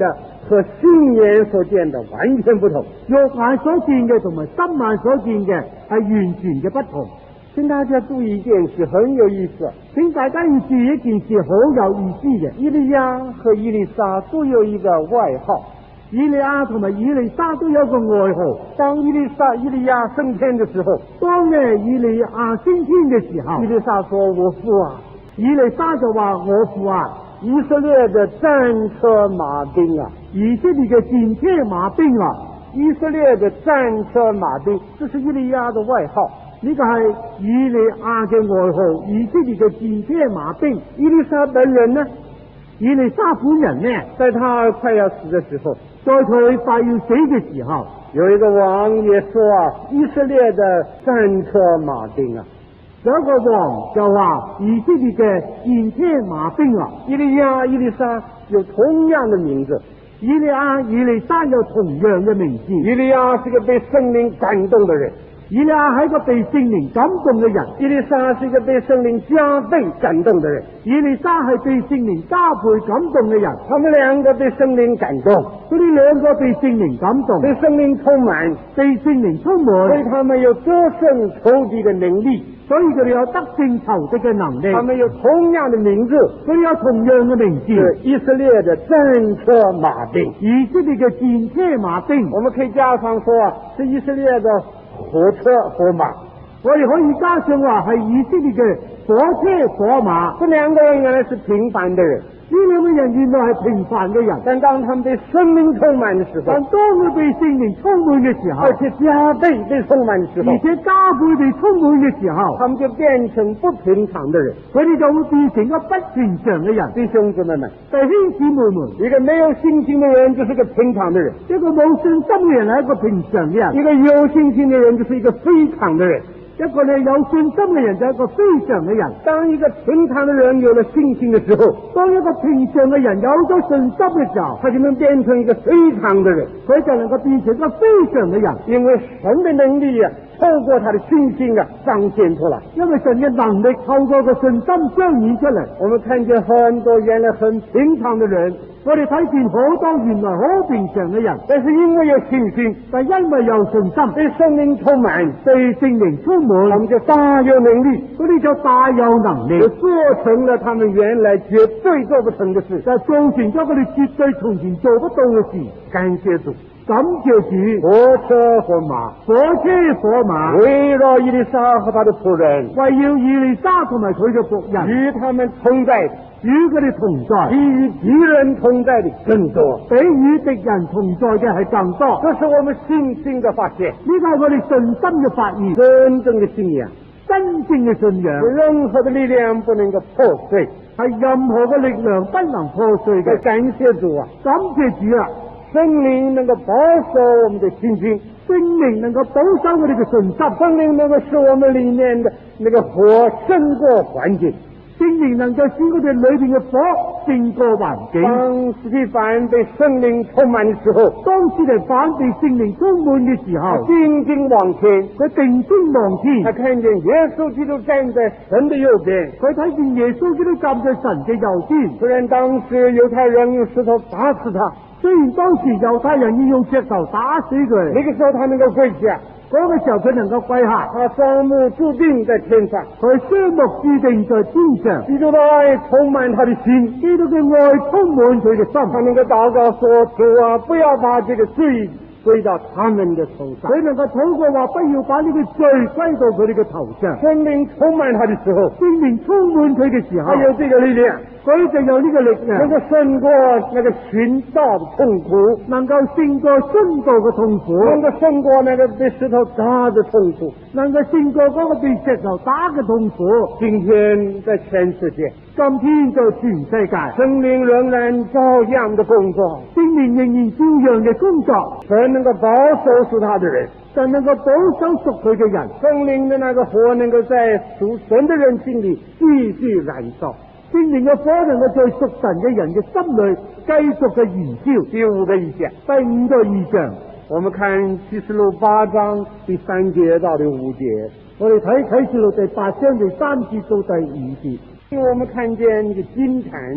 和心眼所見的完全不同， 肉眼所見嘅同埋心眼所見嘅係完全嘅不同。 請大家注意一件事，很有意思。 請大家要注意一件事，好有意思嘅。 以利亞和以利沙都有一個外號， 以利亞同埋以利沙都有個外號。 當以利沙、以利亞升天嘅時候， 當嘅以利亞升天嘅時候， 以利沙說：我父啊！ 以利沙就話：我父啊！ 以色列的戰車馬兵啊！ 以色列嘅戰車馬兵啊！ 以色列的戰車馬兵，這是以利亞的外號。 呢個係以利亞嘅外號，以色列嘅戰車馬兵。 以利沙本人呢？ 以利沙本人呢？ 在他快要死的時候， 在佢快要死嘅時候， 有一個王也說啊，以色列的戰車馬兵啊， 有一個王就話以色列嘅戰車馬兵啊。 以利亞、以利沙有同樣的名字， 以利亞、以利沙有同樣嘅名字。 以利亞是個被聖靈感動的人， 以利亞係一個被聖靈感動嘅人， 以利沙是一個被聖靈加倍感動的人， 以利沙係被聖靈加倍感動嘅人。 他們兩個被聖靈感動， 佢哋兩個被聖靈感動， 被聖靈充滿， 被聖靈充滿， 所以他們有得勝仇敵嘅能力， 所以佢哋有得勝仇敵嘅能力。 他們有同樣的名字， 佢哋有同樣嘅名字， 是以色列的戰車馬兵， 以色列嘅戰車馬兵。 我們可以加上說啊，是以色列的火車火馬， 我哋可以加上話係以色列嘅火車火馬。 這兩個人原來是平凡的人， 呢兩個人原來係平凡嘅人， 但當他們被聖靈充滿的時候， 但當佢被聖靈充滿嘅時候， 而且加倍被充滿的時候， 而且加倍被充滿嘅時候， 他們就變成不平常的人， 佢哋就會變成一個不平常嘅人。 弟兄姊妹們， 弟兄姊妹們， 一個沒有信心的人就是個平常的人， 一個冇信心嘅人係一個平常嘅人， 一個有信心的人就是一個非常的人。 一個咧有信心嘅人就係一個非常嘅人。 當一個平常的人有了信心的時候， 當一個平常嘅人有咗信心嘅時候， 他就能變成一個非常的人， 佢就能夠變成一個非常嘅人。 因為神的能力啊，透過他的信心啊彰顯出來。 因為神嘅能力透過個信心彰顯出嚟。 我們看見很多原來很平常的人， 我哋睇見好多原來好平常嘅人， 但是因為有信心， 但因為有信心， 被聖靈充滿， 被聖靈充滿， 他們就大有能力， 佢哋就大有能力， 就做成了他們原來絕對做不成的事， 就做成咗佢哋絕對從前做不到嘅事。 感謝主， 感謝主。 火車火馬， 火車火馬圍繞以利沙和他的僕人， 圍繞以利沙同埋佢嘅僕人， 與他們同在， 與佢哋同在， 比與敵人同在的更多， 比與敵人同在嘅係更多。 這是我們信心的發現， 呢個係我哋信心嘅發現， 真正的信仰， 真正嘅信仰， 任何的力量不能夠破碎， 係任何嘅力量不能破碎嘅。 感謝主啊， 感謝主啊！ 聖靈能夠保守我們的信心， 聖靈能夠保守我哋嘅信心， 聖靈能夠使我們裏面的那個火勝過環境， 聖靈能夠使我哋裏邊嘅火勝過環境。 當司提反被聖靈充滿的時候， 當司提反被聖靈充滿嘅時候， 定睛望天， 佢定睛望天， 他看見耶穌基督站在神的右邊， 佢睇見耶穌基督站在神嘅右邊。 雖然當時猶太人用石頭打死他， 雖然當時猶太人要用石頭打死佢， 那個時候他能夠跪下， 嗰個時候佢能夠跪下， 他雙目注定在天上， 佢雙目注定在天上。 基督的愛充滿他的心， 基督嘅愛充滿佢嘅心， 他能夠禱告說：主啊，不要把這個罪歸到他們的頭上。 佢能夠禱告話：不要把呢個罪歸到佢哋嘅頭上。 聖靈充滿他的時候， 聖靈充滿佢嘅時候， 他有這個力量， 佢就有呢個力量， 能夠勝過那個尋道的痛苦， 能夠勝過殉道嘅痛苦， 能夠勝過那個被石頭打的痛苦， 能夠勝過嗰個被石頭打嘅痛苦。 今天在全世界， 今天在全世界， 聖靈仍然照樣的工作， 聖靈仍然照樣嘅工作， 神能夠保守屬他的人， 神能夠保守屬佢嘅人， 聖靈的那個火能夠在屬神的人心裏繼續燃燒， 聖靈嘅火能夠在屬神嘅人嘅心裏繼續嘅燃燒。 第五個意象， 第五個意象， 我們看啟示錄八章第三節到第五節， 我哋睇啟示錄第八章第三節到第五節。 我們看見一個金壇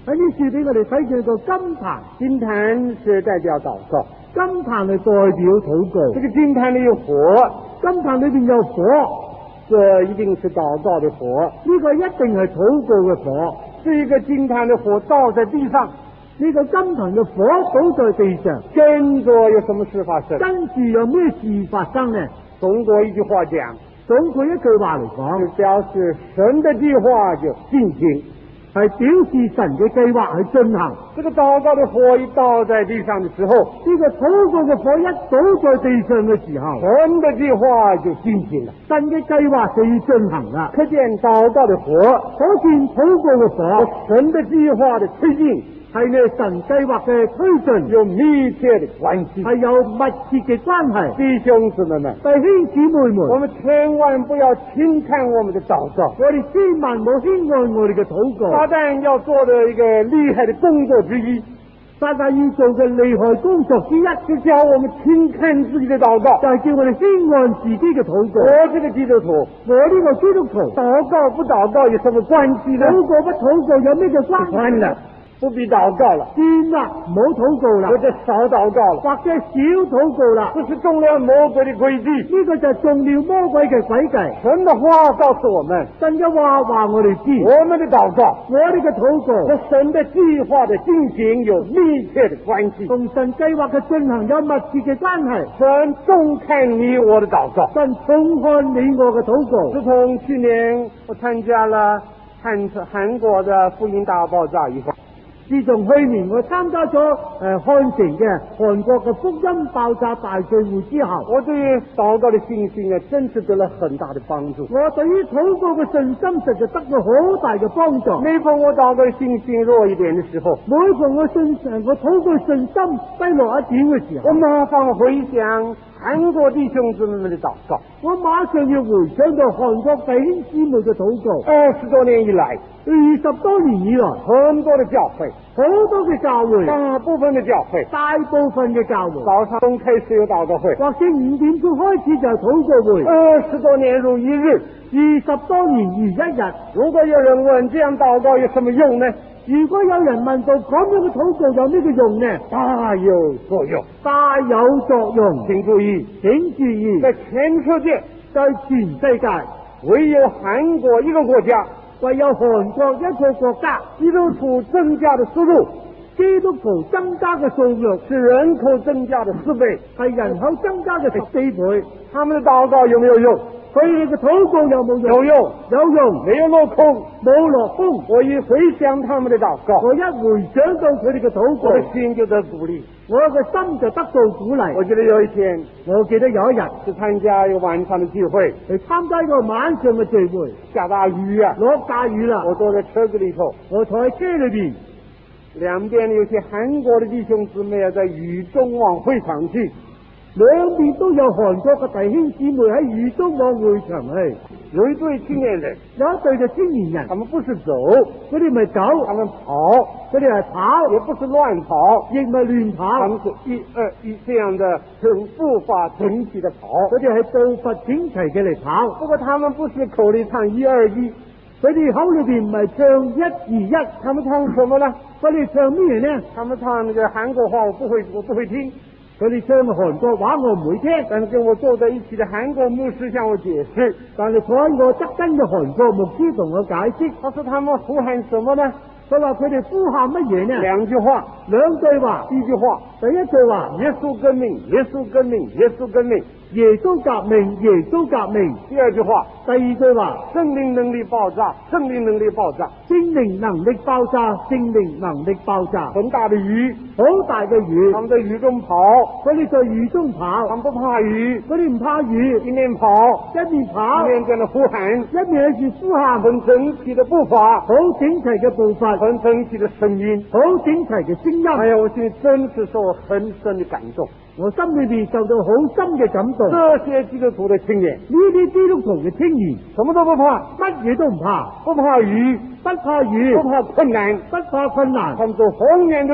喺呢處俾我哋睇見個金壇， 金壇是代表禱告， 金壇係代表禱告。 這個金壇裏有火， 金壇裏邊有火， 這一定是禱告的火。 呢個一定係禱告嘅火。 這一個金壇的火倒在地上， 呢個金壇嘅火倒在地上， 跟着有什麼事發生？ 跟住有咩事發生呢？ 總括一句話講， 總括一句話嚟講， 就表示神的計劃就進行， 係表示神嘅計劃去進行。 這個禱告的火一倒在地上的時候， 呢個禱告嘅火一倒在地上嘅時候， 神的計劃就進行了， 神嘅計劃就要進行啦。 可見禱告的火， 可見禱告嘅火， 神的計劃的推進， 係呢神計劃嘅推進有密切的關係， 係有密切嘅關係。 弟兄姊妹們， 弟兄姊妹們， 我們千萬不要輕看我們的禱告， 我哋千萬唔好輕看我哋嘅禱告。 撒旦要做的一個厲害的工作之一， 撒旦要做嘅厲害工作之一， 就叫我們輕看自己的禱告， 就係叫我哋輕看自己嘅禱告。 我這個基督徒， 我呢個基督徒， 禱告不禱告有什麼關係呢？ 禱告不禱告有咩嘅關係呢？ 不必禱告了， 算啦，唔好禱告啦， 或者少禱告了， 或者少禱告啦， 這是中了魔鬼的詭計， 呢個就係中了魔鬼嘅詭計。 神的話告訴我們， 神嘅話話我哋知， 我們的禱告， 我哋嘅禱告， 和神的計劃的進行有密切的關係， 同神計劃嘅進行有密切嘅關係。 神重看你我的禱告， 神重看你我嘅禱告。 自從去年我參加了韓韓國的福音大爆炸以後， 自從去年我參加咗誒、呃、漢城嘅韓國嘅福音爆炸大聚會之後， 我對禱告的信心啊，真是得了很大的幫助。 我對於禱告嘅信心實在得咗好大嘅幫助。 每逢我禱告的信心弱一點的時候， 每逢我信我禱告信心低落一點嘅時候， 我馬上回想韓國弟兄姊妹們的禱告， 我馬上要回想到韓國弟兄姊妹嘅禱告。 二十多年以來， 二十多年以來， 很多的教會， 好多嘅教會， 大部分的教會， 大部分嘅教會， 早上開始有禱告會， 或者五點鐘開始就係禱告會。 二十多年如一日， 二十多年如一日。 如果有人問這樣禱告有什麼用呢？ 如果有人問到咁樣嘅禱告有咩嘅用呢？ 大有作用， 大有作用。 請注意， 請注意， 在全世界， 在全世界， 唯有韓國一個國家， 唯有韓國一個國家， 基督徒增加的速度， 基督徒增加嘅數量是人口增加的四倍， 係人口增加嘅十四倍。 他們的禱告有沒有用？ 佢哋嘅禱告有冇用？ 有用， 有用， 沒有落空， 冇落空。 我一回想他們的禱告， 我一回想到佢哋嘅禱告， 我的心就得鼓勵， 我嘅心就得到鼓勵。 我記得有一天， 我記得有一日去參加一個晚上的聚會， 去參加一個晚上嘅聚會， 下大雨啊， 落大雨啦， 我坐在車子裏頭， 我坐喺車裏邊， 兩邊有些韓國的弟兄姊妹啊，在雨中往會場去。 兩邊都有韓國嘅弟兄姊妹喺雨中往會場去。 有一對青年人， 有一對嘅青年人， 他們不是走， 佢哋唔係走， 他們跑， 佢哋係跑， 也不是亂跑， 亦唔係亂跑， 他們是一二一這樣的整步伐整齊的跑， 佢哋係步伐整齊嘅嚟跑。 不過他們不是口裏唱一二一， 佢哋口裏邊唔係唱一二一， 他們唱什麼呢？ 佢哋唱咩呢？ 他們唱那個韓國話，我不會，我不會聽。 佢哋唱嘅韓國話我唔會聽， 但是跟我坐在一起的韓國牧師向我解釋， 但係坐喺我側跟嘅韓國牧師同我解釋， 他說他們呼喊什麼呢？ 佢話佢哋呼喊乜嘢呢？ 兩句話， 兩句話。 第一句話， 第一句話， 耶穌革命，耶穌革命，耶穌革命， 耶穌革命，耶穌革命。 第二句話， 第二句話， 聖靈能力爆炸，聖靈能力爆炸， 聖靈能力爆炸，聖靈能力爆炸。 很大的雨， 好大嘅雨， 他們在雨中跑， 佢哋在雨中跑， 他們不怕雨， 佢哋唔怕雨， 一面跑， 一面跑， 一面在那呼喊， 一面喺度呼喊， 很整齊的步伐， 好整齊嘅步伐， 很整齊的聲音， 好整齊嘅聲音。 哎呀，我心裏真是受很深的感動， 我心裏邊受到好深嘅感動。 這些基督徒的青年， 呢啲基督徒嘅青年， 什麼都不怕， 乜嘢都唔怕， 不怕雨， 不怕雨， 不怕困難， 不怕困難。 他們走紅岩的路，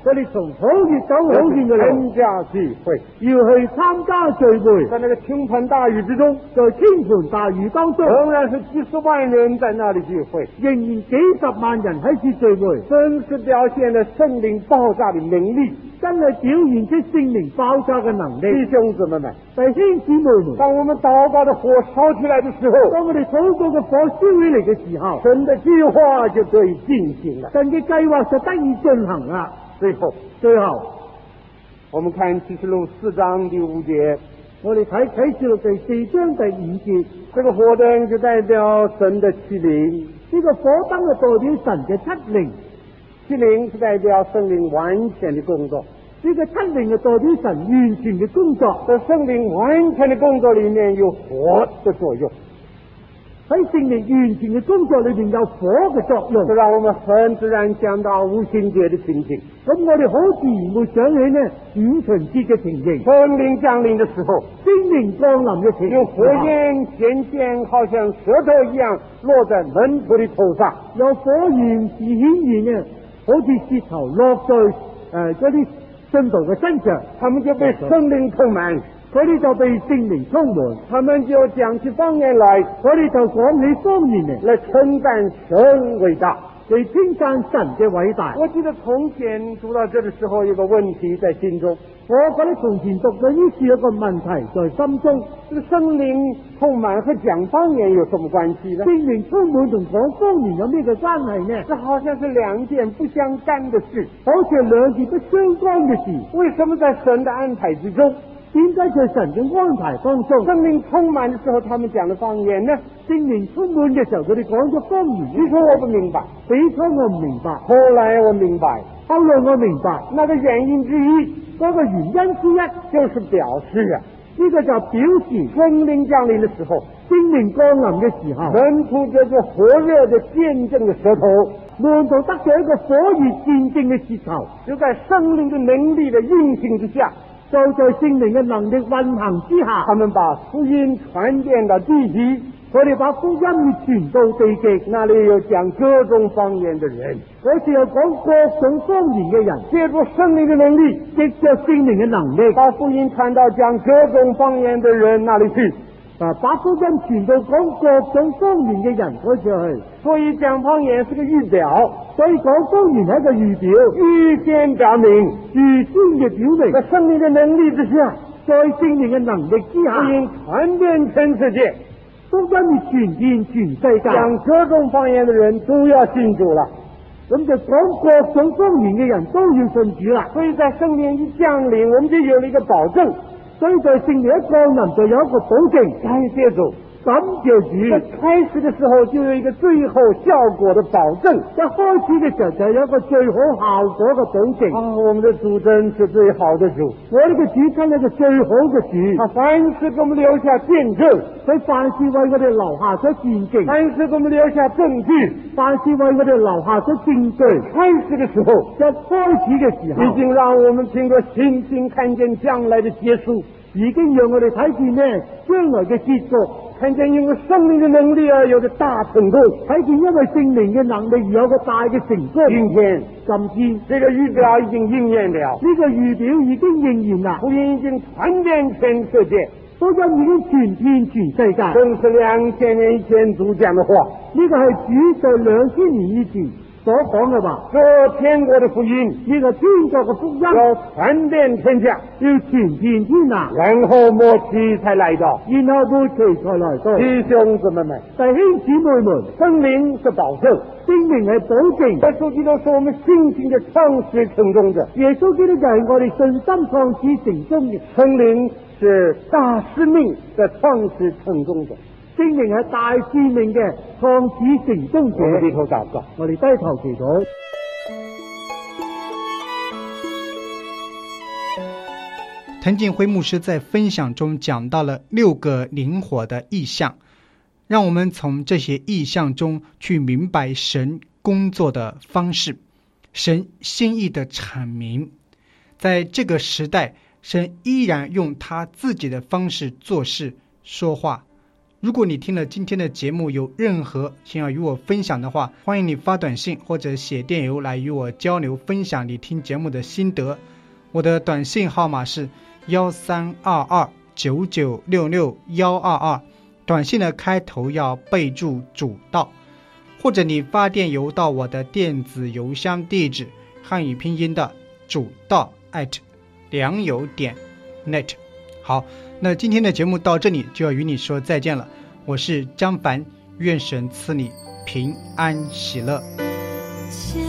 我哋從好熱走好遠嘅路， 參加聚會， 要去參加聚會， 在那個傾盆大雨之中， 在傾盆大雨當中， 仍然是幾十萬人在那裡聚會， 仍然幾十萬人喺處聚會， 真是表現了聖靈爆炸的能力， 真係表現出聖靈爆炸嘅能力。 弟兄姊妹們， 弟兄姊妹們， 當我們禱告的火燒起來的時候， 當我哋禱告嘅火燒起嚟嘅時候， 神的計劃就可以進行了， 神嘅計劃就得以進行啦。 最後， 最後， 我們看啟示錄四章第五節， 我哋睇啟示錄第四章第五節， 這個火燈就代表神的七靈， 呢個火燈就代表神嘅七靈， 七靈是代表聖靈完全的工作， 呢個七靈就代表神完全嘅工作。 在聖靈完全的工作裏面有火的作用， 喺聖靈完全嘅工作裏面有火嘅作用， 這讓我們很自然想到五旬節的情景。 咁我哋好自然會想起呢五旬節嘅情形， 聖靈降臨的時候， 聖靈降臨嘅情形， 有火焰顯現，好像舌頭一樣落在門徒的頭上， 有火焰是顯現嘅，好似舌頭落在誒嗰啲信徒嘅身上， 他們就被聖靈充滿， 佢哋就被聖靈充滿， 他們就講起方言來， 佢哋就講起方言嚟， 來稱讚神偉大， 嚟稱讚神嘅偉大。 我記得從前讀到這個時候有個問題在心中， 我覺得從前讀到呢處有個問題在心中， 這個聖靈充滿和講方言有什麼關係呢？ 聖靈充滿同講方言有咩嘅關係呢？ 這好像是兩件不相干的事， 好似兩件不相干嘅事。 為什麼在神的安排之中， 點解在神嘅安排當中， 聖靈充滿的時候他們講的方言呢？ 聖靈充滿嘅時候佢哋講咗方言， 起初我不明白， 起初我唔明白， 後來我明白， 後來我明白， 那個原因之一， 嗰個原因之一就是表示啊， 呢個就表示聖靈降臨的時候， 聖靈降臨嘅時候， 門徒這個火熱的見證的舌頭， 門徒得咗一個火熱見證嘅舌頭， 就在聖靈的能力的運行之下， 就在聖靈嘅能力運行之下， 他們把福音傳遍到地極， 佢哋把福音傳到地極， 那裏有講各種方言的人， 嗰時有講各種方言嘅人， 借助聖靈的能力， 藉着聖靈嘅能力， 把福音傳到講各種方言的人那裏去， 啊，把福音傳到講各種方言嘅人嗰處去。 所以講方言是個預表， 所以講方言係一個預表， 預先表明， 預先嘅表明， 在聖靈的能力之下， 在聖靈嘅能力之下， 福音傳遍全世界， 福音傳遍全世界， 講各種方言的人都要信主了， 咁就講各種方言嘅人都要信主啦。 所以在聖靈一降臨，我們就有了一個保證， 所以在聖靈一降臨就有一個保證， 感謝主， 感謝主。 在開始的時候就有一個最後效果的保證， 一開始嘅時候就有一個最好效果嘅保證。 啊，我們的主真是最好的主， 我呢個主真係一個最好嘅主， 他凡事給我們留下見證， 佢凡事為我哋留下咗見證， 凡事給我們留下證據， 凡事為我哋留下咗證據。 開始的時候， 一開始嘅時候， 已經讓我們憑着信心看見將來的結束， 已經讓我哋睇見呢將來嘅結局， 看見因為聖靈的能力而有個大成功， 睇見因為聖靈嘅能力而有個大嘅成功。 今天今天這個預表已經應驗了， 呢個預表已經應驗啦， 福音已經傳遍全世界， 福音已經傳遍全世界。 正是兩千年以前主講的話， 呢個係主在兩千年以前所講嘅話， 這天國的福音， 呢個天國嘅福音要傳遍天下， 要傳遍天下， 然後末期才來到， 然後末期才來到。 弟兄姊妹們， 弟兄姊妹們， 聖靈是保證， 聖靈係保證。 耶穌基督是我們信心的創始成終者， 耶穌基督就係我哋信心創始成終嘅。 聖靈是大使命的創始成終者， 聖靈係大使命嘅創始成終者。 我們低頭禱告， 我哋低頭祈禱。 滕敬輝牧師在分享中講到了六個靈火的意象，讓我們從這些意象中去明白神工作的方式，神心意的闡明。在這個時代，神依然用他自己的方式做事說話， 如果你听了今天的节目有任何想要与我分享的话，欢迎你发短信或者写电邮来与我交流分享你听节目的心得。我的短信号码是幺三二二九九六六幺二二，短信的开头要备注主道，或者你发电邮到我的电子邮箱地址汉语拼音的主道 at 良友点 net。 好，那今天的节目到这里就要与你说再见了，我是张凡，愿神赐你平安喜乐。 牵